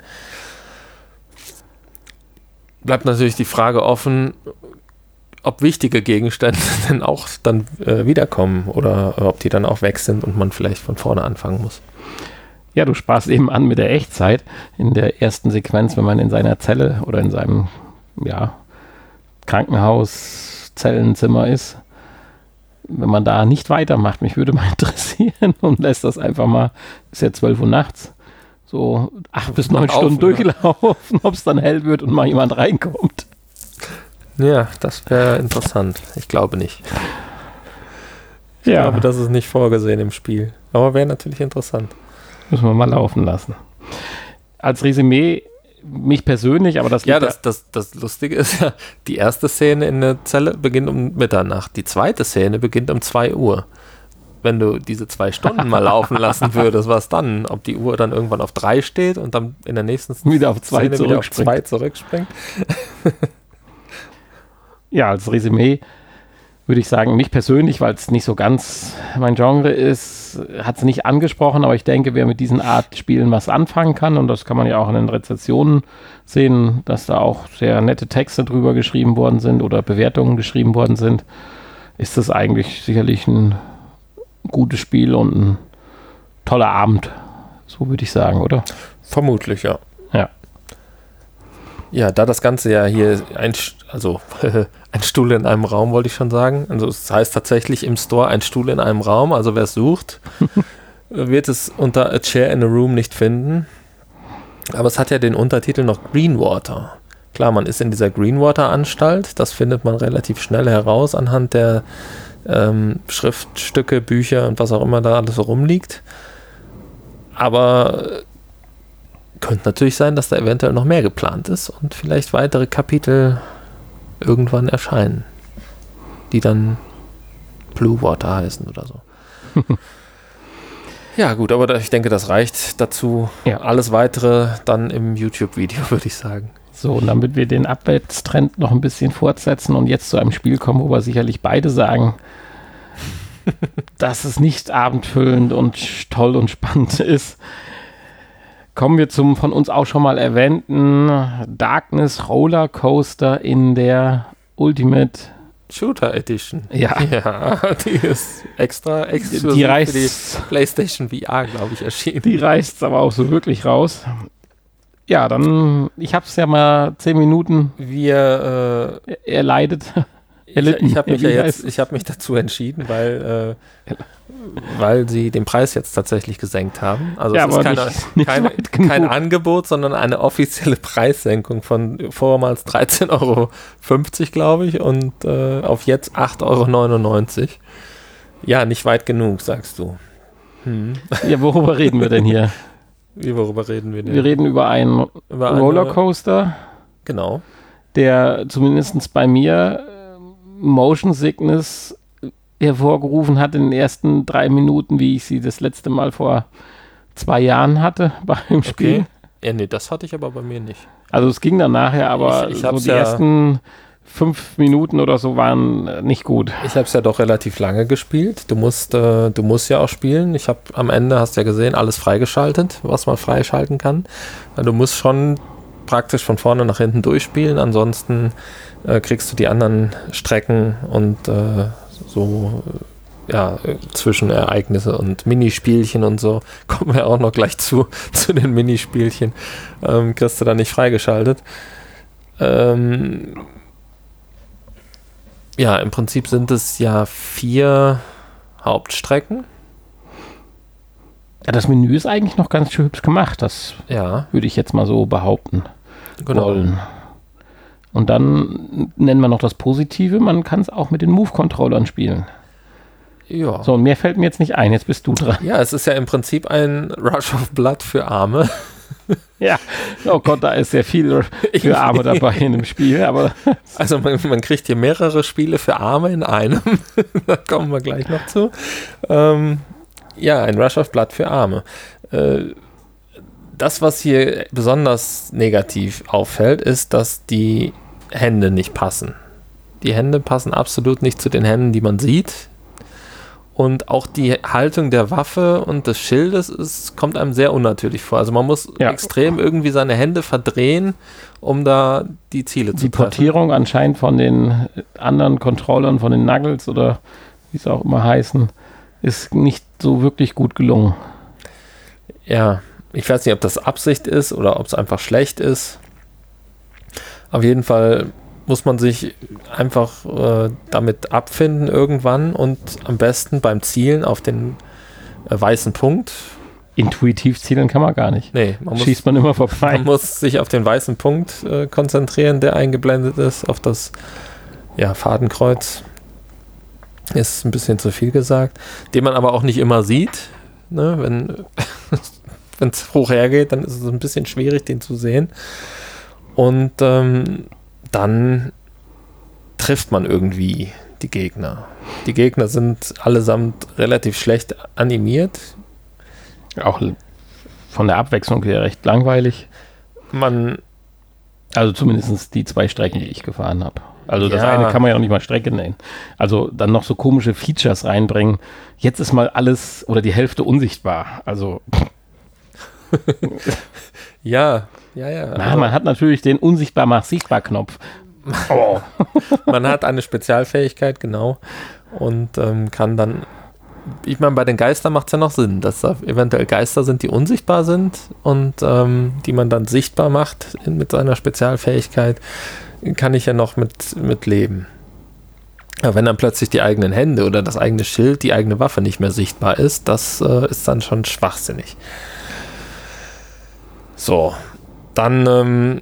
Bleibt natürlich die Frage offen, ob wichtige Gegenstände denn auch dann äh, wiederkommen oder ob die dann auch weg sind und man vielleicht von vorne anfangen muss. Ja, du sprachst eben an mit der Echtzeit. In der ersten Sequenz, wenn man in seiner Zelle oder in seinem ja, Krankenhaus, Zellenzimmer ist, wenn man da nicht weitermacht, mich würde mal interessieren und lässt das einfach mal, ist ja zwölf Uhr nachts, so acht bis neun Stunden durchlaufen, ob es dann hell wird und mal jemand reinkommt. Ja, das wäre interessant. Ich glaube nicht. Ich ja. glaube, das ist nicht vorgesehen im Spiel. Aber wäre natürlich interessant. Müssen wir mal laufen lassen. Als Resümee, mich persönlich, aber das... Ja, das, das, das Lustige ist ja, die erste Szene in der Zelle beginnt um Mitternacht. Die zweite Szene beginnt um zwei Uhr. Wenn du diese zwei Stunden mal laufen lassen würdest, was dann? Ob die Uhr dann irgendwann auf drei steht und dann in der nächsten Szene wieder auf zwei Szene wieder auf zwei zurückspringt? Ja, als Resümee würde ich sagen, mich persönlich, weil es nicht so ganz mein Genre ist, hat es nicht angesprochen, aber ich denke, wer mit diesen Art Spielen was anfangen kann, und das kann man ja auch in den Rezensionen sehen, dass da auch sehr nette Texte drüber geschrieben worden sind oder Bewertungen geschrieben worden sind, ist das eigentlich sicherlich ein gutes Spiel und ein toller Abend, so würde ich sagen, oder? Vermutlich, ja. Ja. Ja, da das Ganze ja hier ein, also ein Stuhl in einem Raum, wollte ich schon sagen. Also es heißt tatsächlich im Store ein Stuhl in einem Raum. Also wer es sucht, wird es unter A Chair in a Room nicht finden. Aber es hat ja den Untertitel noch Greenwater. Klar, man ist in dieser Greenwater-Anstalt. Das findet man relativ schnell heraus anhand der ähm, Schriftstücke, Bücher und was auch immer da alles so rumliegt. Aber könnte natürlich sein, dass da eventuell noch mehr geplant ist und vielleicht weitere Kapitel irgendwann erscheinen, die dann Blue Water heißen oder so. Ja gut, aber ich denke, das reicht dazu. Ja. Alles Weitere dann im YouTube-Video, würde ich sagen. So, und damit wir den Abwärtstrend noch ein bisschen fortsetzen und jetzt zu einem Spiel kommen, wo wir sicherlich beide sagen, dass es nicht abendfüllend und toll und spannend ist, kommen wir zum von uns auch schon mal erwähnten Darkness Roller Coaster in der Ultimate Shooter Edition. Ja. Ja, die ist extra exklusiv die reißt, für die PlayStation V R, glaube ich, erschienen. Die reißt aber auch so wirklich raus. Ja, dann, ich habe es ja mal zehn Minuten Wir, äh, erleidet. Ich, ich habe mich ja jetzt, ich habe mich dazu entschieden, weil, äh, weil sie den Preis jetzt tatsächlich gesenkt haben. Also ja, es ist keine, nicht, nicht keine, kein Angebot, sondern eine offizielle Preissenkung von vormals dreizehn Euro fünfzig, glaube ich, und äh, auf jetzt acht Euro neunundneunzig. Ja, nicht weit genug, sagst du. Hm. Ja, worüber reden wir denn hier? Wie, worüber reden wir denn? Wir reden über einen über Rollercoaster. Eine, genau. Der zumindest bei mir Motion Sickness hervorgerufen hat in den ersten drei Minuten, wie ich sie das letzte Mal vor zwei Jahren hatte beim Spiel. Okay. Ja, nee, das hatte ich aber bei mir nicht. Also es ging dann nachher, aber ich, ich so die ja, ersten fünf Minuten oder so waren nicht gut. Ich habe es ja doch relativ lange gespielt. Du musst, äh, du musst ja auch spielen. Ich habe am Ende, hast du ja gesehen, alles freigeschaltet, was man freischalten kann. Also du musst schon praktisch von vorne nach hinten durchspielen. Ansonsten äh, kriegst du die anderen Strecken und äh, so ja, Zwischenereignisse und Minispielchen und so. Kommen wir auch noch gleich zu, zu den Minispielchen. Ähm, kriegst du da nicht freigeschaltet. Ähm, ja, im Prinzip sind es ja vier Hauptstrecken. Ja, das Menü ist eigentlich noch ganz schön hübsch gemacht. Das ja. würde ich jetzt mal so behaupten genau. wollen. Und dann nennen wir noch das Positive. Man kann es auch mit den Move-Controllern spielen. Ja. So, und mehr fällt mir jetzt nicht ein. Jetzt bist du dran. Ja, es ist ja im Prinzip ein Rush of Blood für Arme. Ja, oh Gott, da ist sehr viel für Arme dabei in dem Spiel. Aber also man, man kriegt hier mehrere Spiele für Arme in einem. Da kommen wir gleich noch zu. Ähm, ja, ein Rush of Blood für Arme. Äh, das, was hier besonders negativ auffällt, ist, dass die Hände nicht passen. Die Hände passen absolut nicht zu den Händen, die man sieht. Und auch die Haltung der Waffe und des Schildes ist, kommt einem sehr unnatürlich vor. Also man muss ja. extrem irgendwie seine Hände verdrehen, um da die Ziele die zu treffen. Die Portierung anscheinend von den anderen Controllern, von den Knuckles oder wie es auch immer heißen, ist nicht so wirklich gut gelungen. Ja, ich weiß nicht, ob das Absicht ist oder ob es einfach schlecht ist. Auf jeden Fall muss man sich einfach äh, damit abfinden irgendwann und am besten beim Zielen auf den äh, weißen Punkt. Intuitiv zielen kann man gar nicht. Nee, man schießt muss, man immer vorbei. Man muss sich auf den weißen Punkt äh, konzentrieren, der eingeblendet ist, auf das ja, Fadenkreuz. Ist ein bisschen zu viel gesagt. Den man aber auch nicht immer sieht. Ne? Wenn wenn es hoch hergeht, dann ist es ein bisschen schwierig, den zu sehen. Und ähm, dann trifft man irgendwie die Gegner. Die Gegner sind allesamt relativ schlecht animiert. Auch von der Abwechslung her recht langweilig. Man, also zumindest die zwei Strecken, die ich gefahren habe. Also das ja. eine kann man ja noch nicht mal Strecke nennen. Also dann noch so komische Features reinbringen. Jetzt ist mal alles oder die Hälfte unsichtbar. Also ja, ja, ja. Na, man hat natürlich den unsichtbar mach sichtbar Knopf. Oh. Man hat eine Spezialfähigkeit, genau. Und ähm, kann dann, ich meine, bei den Geistern macht es ja noch Sinn, dass da eventuell Geister sind, die unsichtbar sind und ähm, die man dann sichtbar macht in, mit seiner Spezialfähigkeit, kann ich ja noch mit, mit leben. Aber wenn dann plötzlich die eigenen Hände oder das eigene Schild, die eigene Waffe nicht mehr sichtbar ist, das äh, ist dann schon schwachsinnig. So, dann ähm,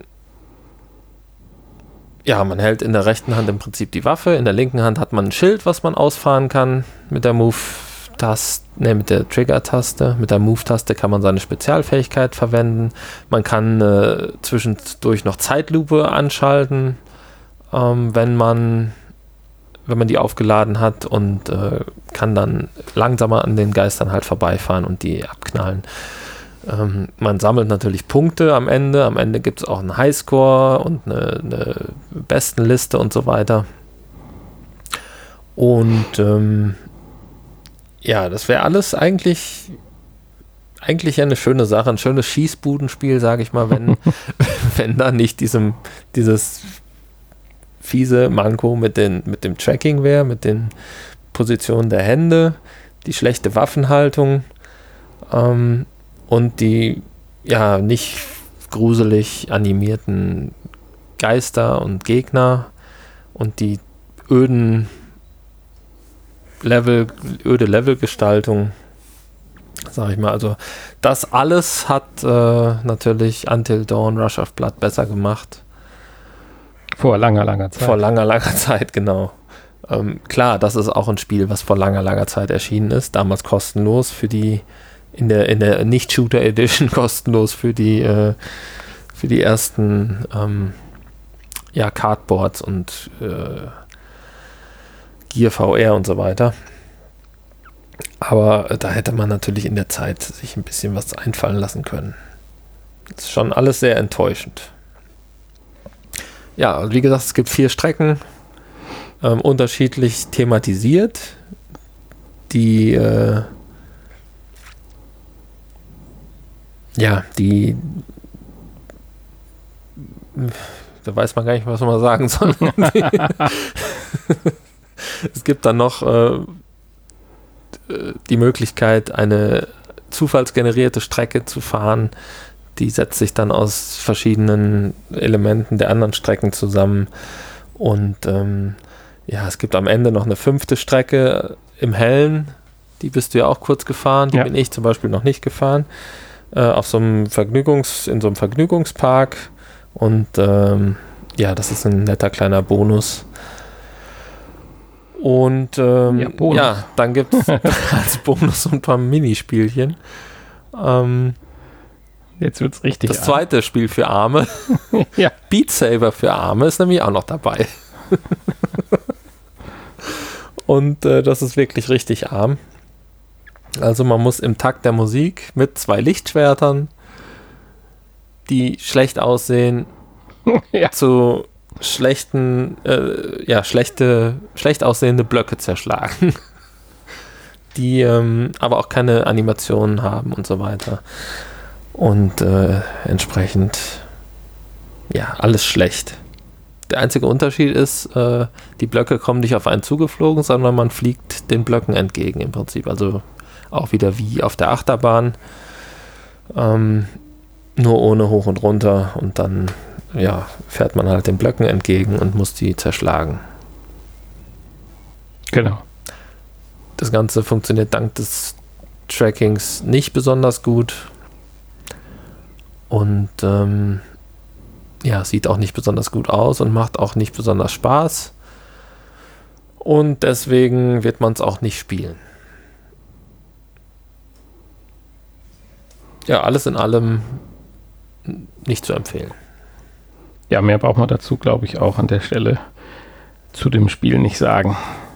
ja, man hält in der rechten Hand im Prinzip die Waffe, in der linken Hand hat man ein Schild, was man ausfahren kann mit der Move-Taste, ne, mit der Trigger-Taste. Mit der Move-Taste kann man seine Spezialfähigkeit verwenden. Man kann äh, zwischendurch noch Zeitlupe anschalten, ähm, wenn man wenn man die aufgeladen hat und äh, kann dann langsamer an den Geistern halt vorbeifahren und die abknallen. Ähm, man sammelt natürlich Punkte am Ende. Am Ende gibt es auch einen Highscore und eine, eine Bestenliste und so weiter. Und ähm, ja, das wäre alles eigentlich eigentlich eine schöne Sache, ein schönes Schießbudenspiel, sage ich mal, wenn, wenn da nicht diesem, dieses fiese Manko mit, den, mit dem Tracking wäre, mit den Positionen der Hände, die schlechte Waffenhaltung ähm, und die ja nicht gruselig animierten Geister und Gegner und die öden Level, öde Levelgestaltung, sag ich mal. Also das alles hat äh, natürlich Until Dawn Rush of Blood besser gemacht. Vor langer, langer Zeit. Vor langer, langer Zeit, genau. Ähm, klar, das ist auch ein Spiel, was vor langer, langer Zeit erschienen ist. Damals kostenlos für die, in der, in der Nicht-Shooter-Edition kostenlos für die, äh, für die ersten ähm, ja, Cardboards und äh, Gear V R und so weiter. Aber äh, da hätte man natürlich in der Zeit sich ein bisschen was einfallen lassen können. Das ist schon alles sehr enttäuschend. Ja, wie gesagt, es gibt vier Strecken, ähm, unterschiedlich thematisiert, die äh, ja, die da weiß man gar nicht, was man sagen soll. Es gibt dann noch äh, die Möglichkeit, eine zufallsgenerierte Strecke zu fahren. Die setzt sich dann aus verschiedenen Elementen der anderen Strecken zusammen. Und ähm, ja, es gibt am Ende noch eine fünfte Strecke im Hellen. Die bist du ja auch kurz gefahren. Die ja. bin ich zum Beispiel noch nicht gefahren. Äh, auf so einem Vergnügungs-, in so einem Vergnügungspark. Und ähm, ja, das ist ein netter kleiner Bonus. Und ähm, ja, Bonus. ja, dann gibt es als Bonus so ein paar Minispielchen. Ähm, Jetzt wird es richtig. Das arm. zweite Spiel für Arme, ja. Beat Saber für Arme, ist nämlich auch noch dabei. Und äh, das ist wirklich richtig arm. Also man muss im Takt der Musik mit zwei Lichtschwertern, die schlecht aussehen, ja. zu schlechten, äh, ja, schlechte, schlecht aussehende Blöcke zerschlagen, die ähm, aber auch keine Animationen haben und so weiter. Und äh, entsprechend, ja, alles schlecht. Der einzige Unterschied ist, äh, die Blöcke kommen nicht auf einen zugeflogen, sondern man fliegt den Blöcken entgegen im Prinzip. Also auch wieder wie auf der Achterbahn, ähm, nur ohne hoch und runter und dann ja, fährt man halt den Blöcken entgegen und muss die zerschlagen. Genau. Das Ganze funktioniert dank des Trackings nicht besonders gut und ähm, ja, sieht auch nicht besonders gut aus und macht auch nicht besonders Spaß und deswegen wird man es auch nicht spielen. Ja, alles in allem nicht zu empfehlen. Ja, mehr braucht man dazu, glaube ich, auch an der Stelle zu dem Spiel nicht sagen.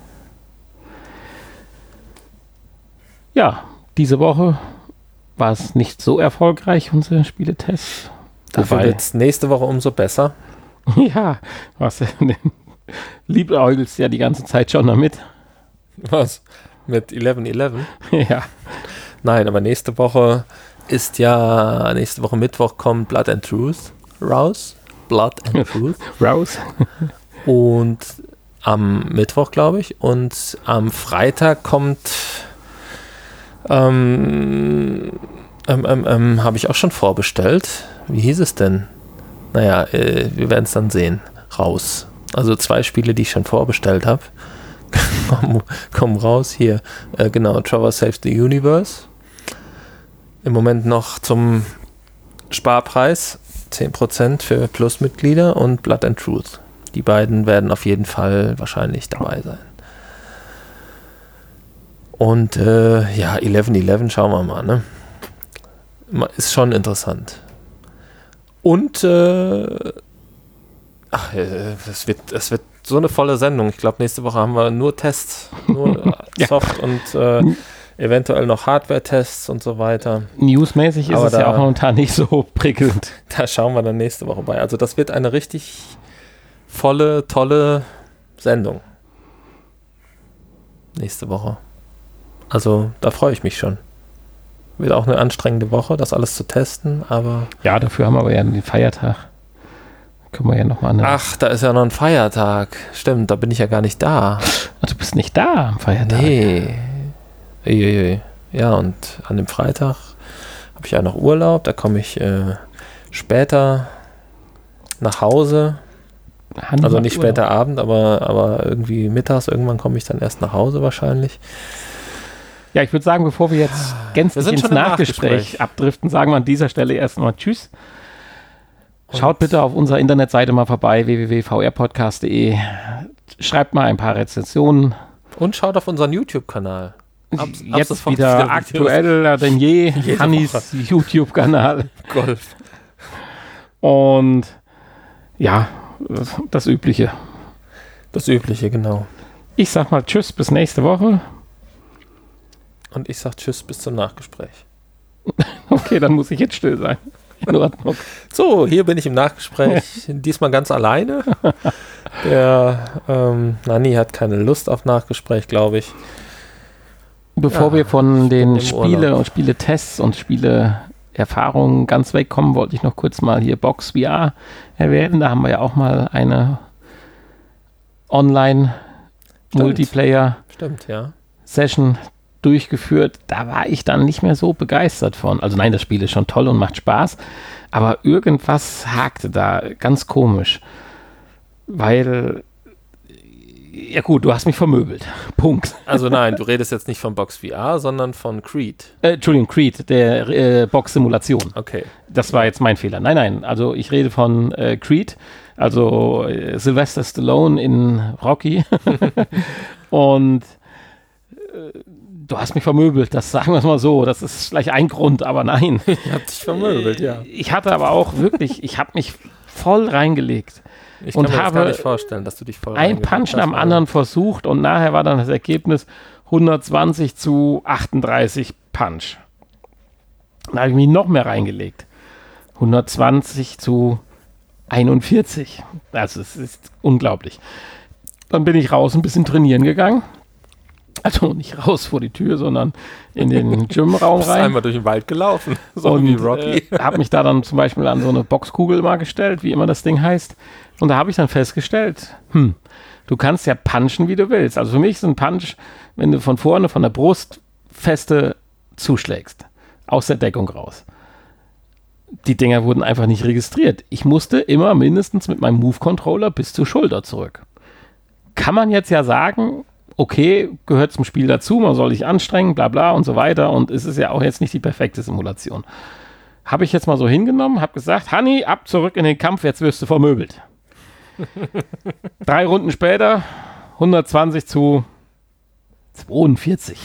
Ja, diese Woche war es nicht so erfolgreich, unsere Spieletests. Dafür wird es nächste Woche umso besser. Ja, was liebäugelst ja die ganze Zeit schon damit. Was? Mit elf elf? Ja. Nein, aber nächste Woche ist ja, nächste Woche Mittwoch kommt Blood and Truth raus. Blood and Truth. Raus. Und am Mittwoch, glaube ich. Und am Freitag kommt ähm, ähm, ähm, ähm, habe ich auch schon vorbestellt. Wie hieß es denn? Naja, äh, wir werden es dann sehen. Raus. Also zwei Spiele, die ich schon vorbestellt habe. kommen, kommen raus. Hier, äh, genau, Trevor Saves the Universe. Im Moment noch zum Sparpreis. zehn Prozent für Plus-Mitglieder und Blood and Truth. Die beiden werden auf jeden Fall wahrscheinlich dabei sein. Und äh, ja, elf elf schauen wir mal, ne? Ist schon interessant. Und äh, ach, äh, das wird, das wird so eine volle Sendung. Ich glaube, nächste Woche haben wir nur Tests, nur ja. Soft und äh, eventuell noch Hardware-Tests und so weiter. Newsmäßig ist Aber es da, ja auch momentan nicht so prickelnd. Da schauen wir dann nächste Woche bei. Also das wird eine richtig volle, tolle Sendung. Nächste Woche. Also da freue ich mich schon. Wird auch eine anstrengende Woche, das alles zu testen, aber... Ja, dafür haben wir aber ja den Feiertag. Können wir ja nochmal eine... Ach, da ist ja noch ein Feiertag. Stimmt, da bin ich ja gar nicht da. Ach, du bist nicht da am Feiertag? Nee. Uiuiui. Ja, und an dem Freitag habe ich ja noch Urlaub. Da komme ich äh, später nach Hause. Hand also nicht später Urlaub. Abend, aber, aber irgendwie mittags. Irgendwann komme ich dann erst nach Hause wahrscheinlich. Ja, ich würde sagen, bevor wir jetzt gänzlich wir ins Nachgespräch, Nachgespräch abdriften, sagen wir an dieser Stelle erstmal Tschüss. Und schaut bitte auf unserer Internetseite mal vorbei, w w w punkt v r podcast punkt d e. Schreibt mal ein paar Rezensionen. Und schaut auf unseren YouTube-Kanal. Ab, jetzt ab wieder, wieder aktueller denn je. Hannis YouTube-Kanal. Golf. Und ja, das Übliche. Das Übliche, genau. Ich sag mal Tschüss, bis nächste Woche. Und ich sag Tschüss, bis zum Nachgespräch. Okay, dann muss ich jetzt still sein. In Ordnung. So, hier bin ich im Nachgespräch. Diesmal ganz alleine. Der ähm, Nanni hat keine Lust auf Nachgespräch, glaube ich. Bevor ja, wir von den Spiele- und Spieletests und Spiele Erfahrungen ganz wegkommen, wollte ich noch kurz mal hier Box V R erwähnen. Da haben wir ja auch mal eine Online-Multiplayer-Session ja. durchgeführt. Da war ich dann nicht mehr so begeistert von. Also nein, das Spiel ist schon toll und macht Spaß, aber irgendwas hakte da ganz komisch. Weil, ja gut, du hast mich vermöbelt. Punkt. Also nein, du redest jetzt nicht von Box V R, sondern von Creed. Äh, Entschuldigung, Creed, der äh, Box-Simulation. Okay. Das war jetzt mein Fehler. Nein, nein, also ich rede von äh, Creed, also äh, Sylvester Stallone in Rocky. Und äh, du hast mich vermöbelt, das sagen wir es mal so. Das ist vielleicht ein Grund, aber nein. Ich hab dich vermöbelt, ja. Ich hatte aber auch wirklich, ich habe mich voll reingelegt. Ich kann und mir das habe gar nicht vorstellen, dass du dich voll ein Punch nach dem anderen versucht und nachher war dann das Ergebnis hundertzwanzig zu achtunddreißig Punch. Dann habe ich mich noch mehr reingelegt. hundertzwanzig zu einundvierzig. Also es ist unglaublich. Dann bin ich raus ein bisschen trainieren gegangen. Also nicht raus vor die Tür, sondern in den Gymraum rein. Einmal durch den Wald gelaufen, so und, wie Rocky. Äh, habe mich da dann zum Beispiel an so eine Boxkugel mal gestellt, wie immer das Ding heißt. Und da habe ich dann festgestellt, hm, du kannst ja punchen, wie du willst. Also für mich ist ein Punch, wenn du von vorne, von der Brust feste zuschlägst. Aus der Deckung raus. Die Dinger wurden einfach nicht registriert. Ich musste immer mindestens mit meinem Move-Controller bis zur Schulter zurück. Kann man jetzt ja sagen, okay, gehört zum Spiel dazu, man soll sich anstrengen, bla bla und so weiter. Und es ist ja auch jetzt nicht die perfekte Simulation. Habe ich jetzt mal so hingenommen, habe gesagt, Hanni, ab zurück in den Kampf, jetzt wirst du vermöbelt. Drei Runden später, hundertzwanzig zu zweiundvierzig.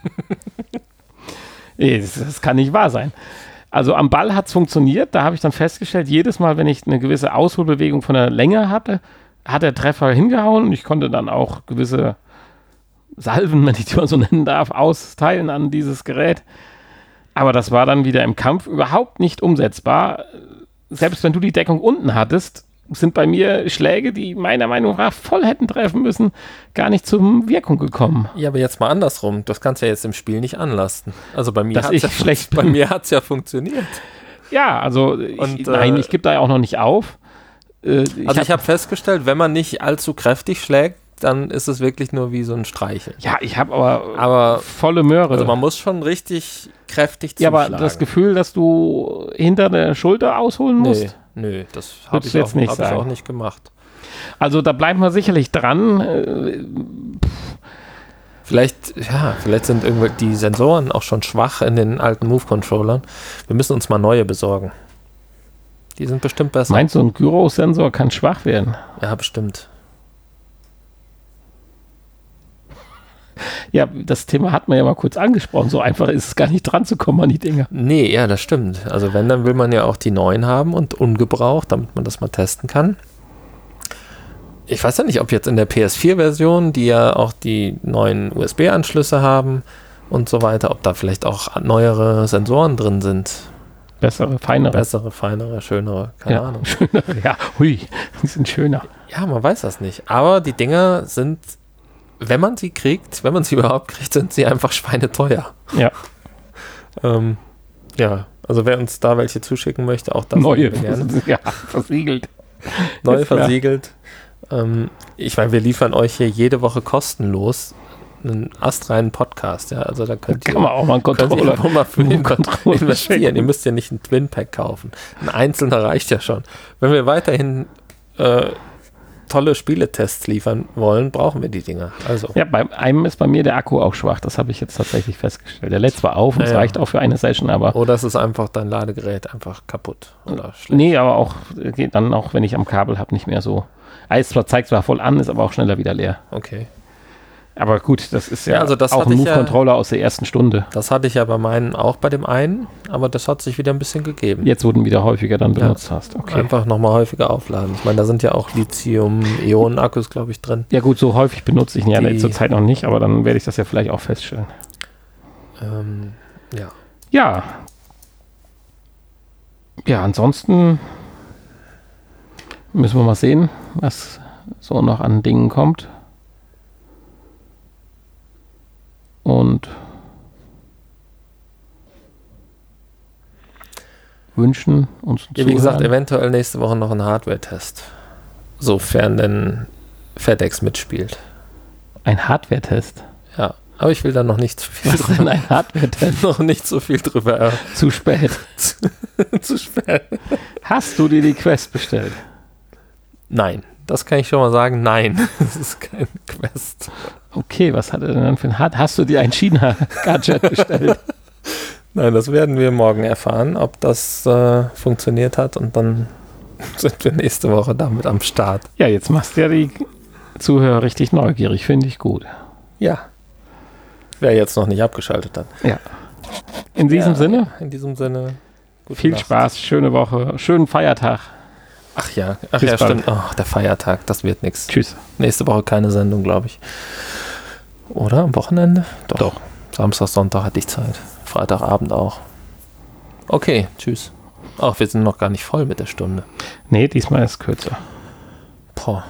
das, das kann nicht wahr sein. Also am Ball hat es funktioniert, da habe ich dann festgestellt, jedes Mal, wenn ich eine gewisse Ausholbewegung von der Länge hatte, hat der Treffer hingehauen und ich konnte dann auch gewisse Salven, wenn ich die mal so nennen darf, austeilen an dieses Gerät. Aber das war dann wieder im Kampf überhaupt nicht umsetzbar. Selbst wenn du die Deckung unten hattest, sind bei mir Schläge, die meiner Meinung nach voll hätten treffen müssen, gar nicht zur Wirkung gekommen. Ja, aber jetzt mal andersrum. Das kannst du ja jetzt im Spiel nicht anlasten. Also bei mir hat es ja, schlecht bei mir hat's ja funktioniert. Ja, also Und, ich, nein, äh, ich gebe da ja auch noch nicht auf. Äh, ich also hab, ich habe festgestellt, wenn man nicht allzu kräftig schlägt, dann ist es wirklich nur wie so ein Streicheln. Ja, ich habe aber, aber volle Möhre. Also man muss schon richtig kräftig zuschlagen. Ja, aber das Gefühl, dass du hinter der Schulter ausholen musst? Nee. Nö, das habe ich, jetzt auch, nicht hab ich auch nicht gemacht. Also da bleiben wir sicherlich dran. Äh, vielleicht, ja, vielleicht sind irgendwie die Sensoren auch schon schwach in den alten Move-Controllern. Wir müssen uns mal neue besorgen. Die sind bestimmt besser. Meinst du, ein Gyrosensor kann schwach werden? Ja, bestimmt. Ja, das Thema hat man ja mal kurz angesprochen. So einfach ist es gar nicht dran zu kommen an die Dinger. Nee, ja, das stimmt. Also wenn, dann will man ja auch die neuen haben und ungebraucht, damit man das mal testen kann. Ich weiß ja nicht, ob jetzt in der P S vier Version, die ja auch die neuen U S B-Anschlüsse haben und so weiter, ob da vielleicht auch neuere Sensoren drin sind. Bessere, feinere. Bessere, feinere, schönere, keine ja, Ahnung. Schönere, ja, hui, die sind schöner. Ja, man weiß das nicht. Aber die Dinger sind, wenn man sie kriegt, wenn man sie überhaupt kriegt, sind sie einfach schweineteuer. Ja. ähm, ja, also wer uns da welche zuschicken möchte, auch das neue, gerne. Ja, versiegelt. Neu versiegelt. Ähm, ich meine, wir liefern euch hier jede Woche kostenlos einen astreinen Podcast, ja, also da könnt da ihr, kann man auch mal einen Controller, auch mal für den Controller investieren. schicken. Ihr müsst ja nicht einen Twin-Pack kaufen. Ein einzelner reicht ja schon. Wenn wir weiterhin äh, tolle Spieletests liefern wollen, brauchen wir die Dinger. Also. Ja, bei einem ist bei mir der Akku auch schwach, das habe ich jetzt tatsächlich festgestellt. Der lädt zwar auf und es ja. reicht auch für eine Session, aber... Oder es ist einfach dein Ladegerät einfach kaputt oder schlecht. Nee, aber auch geht dann auch, wenn ich am Kabel habe, nicht mehr so... Es zwar zeigt zwar voll an, ist aber auch schneller wieder leer. Okay. Aber gut, das ist ja, ja also das auch ein Move-Controller ja, aus der ersten Stunde. Das hatte ich ja bei meinen auch bei dem einen, aber das hat sich wieder ein bisschen gegeben. Jetzt, wo du ihn wieder häufiger dann benutzt ja. hast. Okay. Einfach nochmal häufiger aufladen. Ich meine, da sind ja auch Lithium-Ionen-Akkus, glaube ich, drin. Ja gut, so häufig benutze ich ihn ja zurzeit noch nicht, aber dann werde ich das ja vielleicht auch feststellen. Ähm, ja. Ja. Ja, ansonsten müssen wir mal sehen, was so noch an Dingen kommt. Und wünschen uns ja, wie gesagt, eventuell nächste Woche noch ein Hardware-Test. Sofern denn FedEx mitspielt. Ein Hardware-Test? Ja, aber ich will da noch nicht zu viel Was drüber. Ein Hardware-Test? noch nicht so viel drüber. Zu spät. zu spät. Hast du dir die Quest bestellt? Nein, das kann ich schon mal sagen. Nein, das ist keine Quest. Okay, was hat er denn dann für ein Hard? Hast du dir ein China-Gadget bestellt? Nein, das werden wir morgen erfahren, ob das äh, funktioniert hat und dann sind wir nächste Woche damit am Start. Ja, jetzt machst du ja die Zuhörer richtig neugierig, finde ich gut. Ja. Wer jetzt noch nicht abgeschaltet hat. Ja. In diesem ja, Sinne? In diesem Sinne. Viel Nacht. Spaß, schöne Woche, schönen Feiertag. Ach ja, ach ja, stimmt. Oh, der Feiertag, das wird nichts. Tschüss. Nächste Woche keine Sendung, glaube ich. Oder am Wochenende? Doch. Doch. Samstag, Sonntag hatte ich Zeit. Freitagabend auch. Okay, tschüss. Ach, wir sind noch gar nicht voll mit der Stunde. Nee, diesmal ist es kürzer. Boah.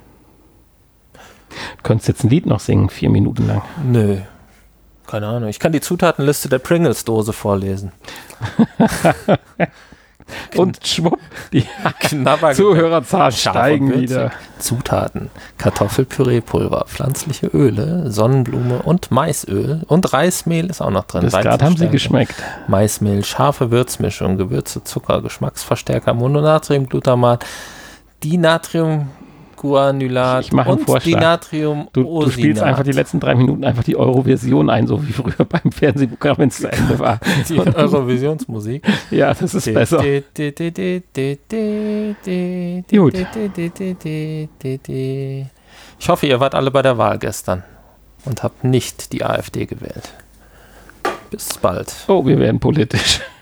Du könntest jetzt ein Lied noch singen, vier Minuten lang. Nö. Keine Ahnung. Ich kann die Zutatenliste der Pringles-Dose vorlesen. Und schwupp, die Zuhörerzahlen steigen wieder. Zutaten: Kartoffelpüreepulver, pflanzliche Öle, Sonnenblume und Maisöl. Und Reismehl ist auch noch drin. Bis gerade haben sie geschmeckt. Maismehl, scharfe Würzmischung, Gewürze, Zucker, Geschmacksverstärker, Mononatriumglutamat, Dinatriumguanylat ich mache einen und Vorschlag. Dinatrium du, du spielst einfach die letzten drei Minuten einfach die Eurovision ein, so wie früher beim Fernsehprogramm, wenn es zu Ende war. Die Eurovisionsmusik. Ja, das ist besser. Gut. Ich hoffe, ihr wart alle bei der Wahl gestern und habt nicht die AfD gewählt. Bis bald. Oh, wir werden politisch.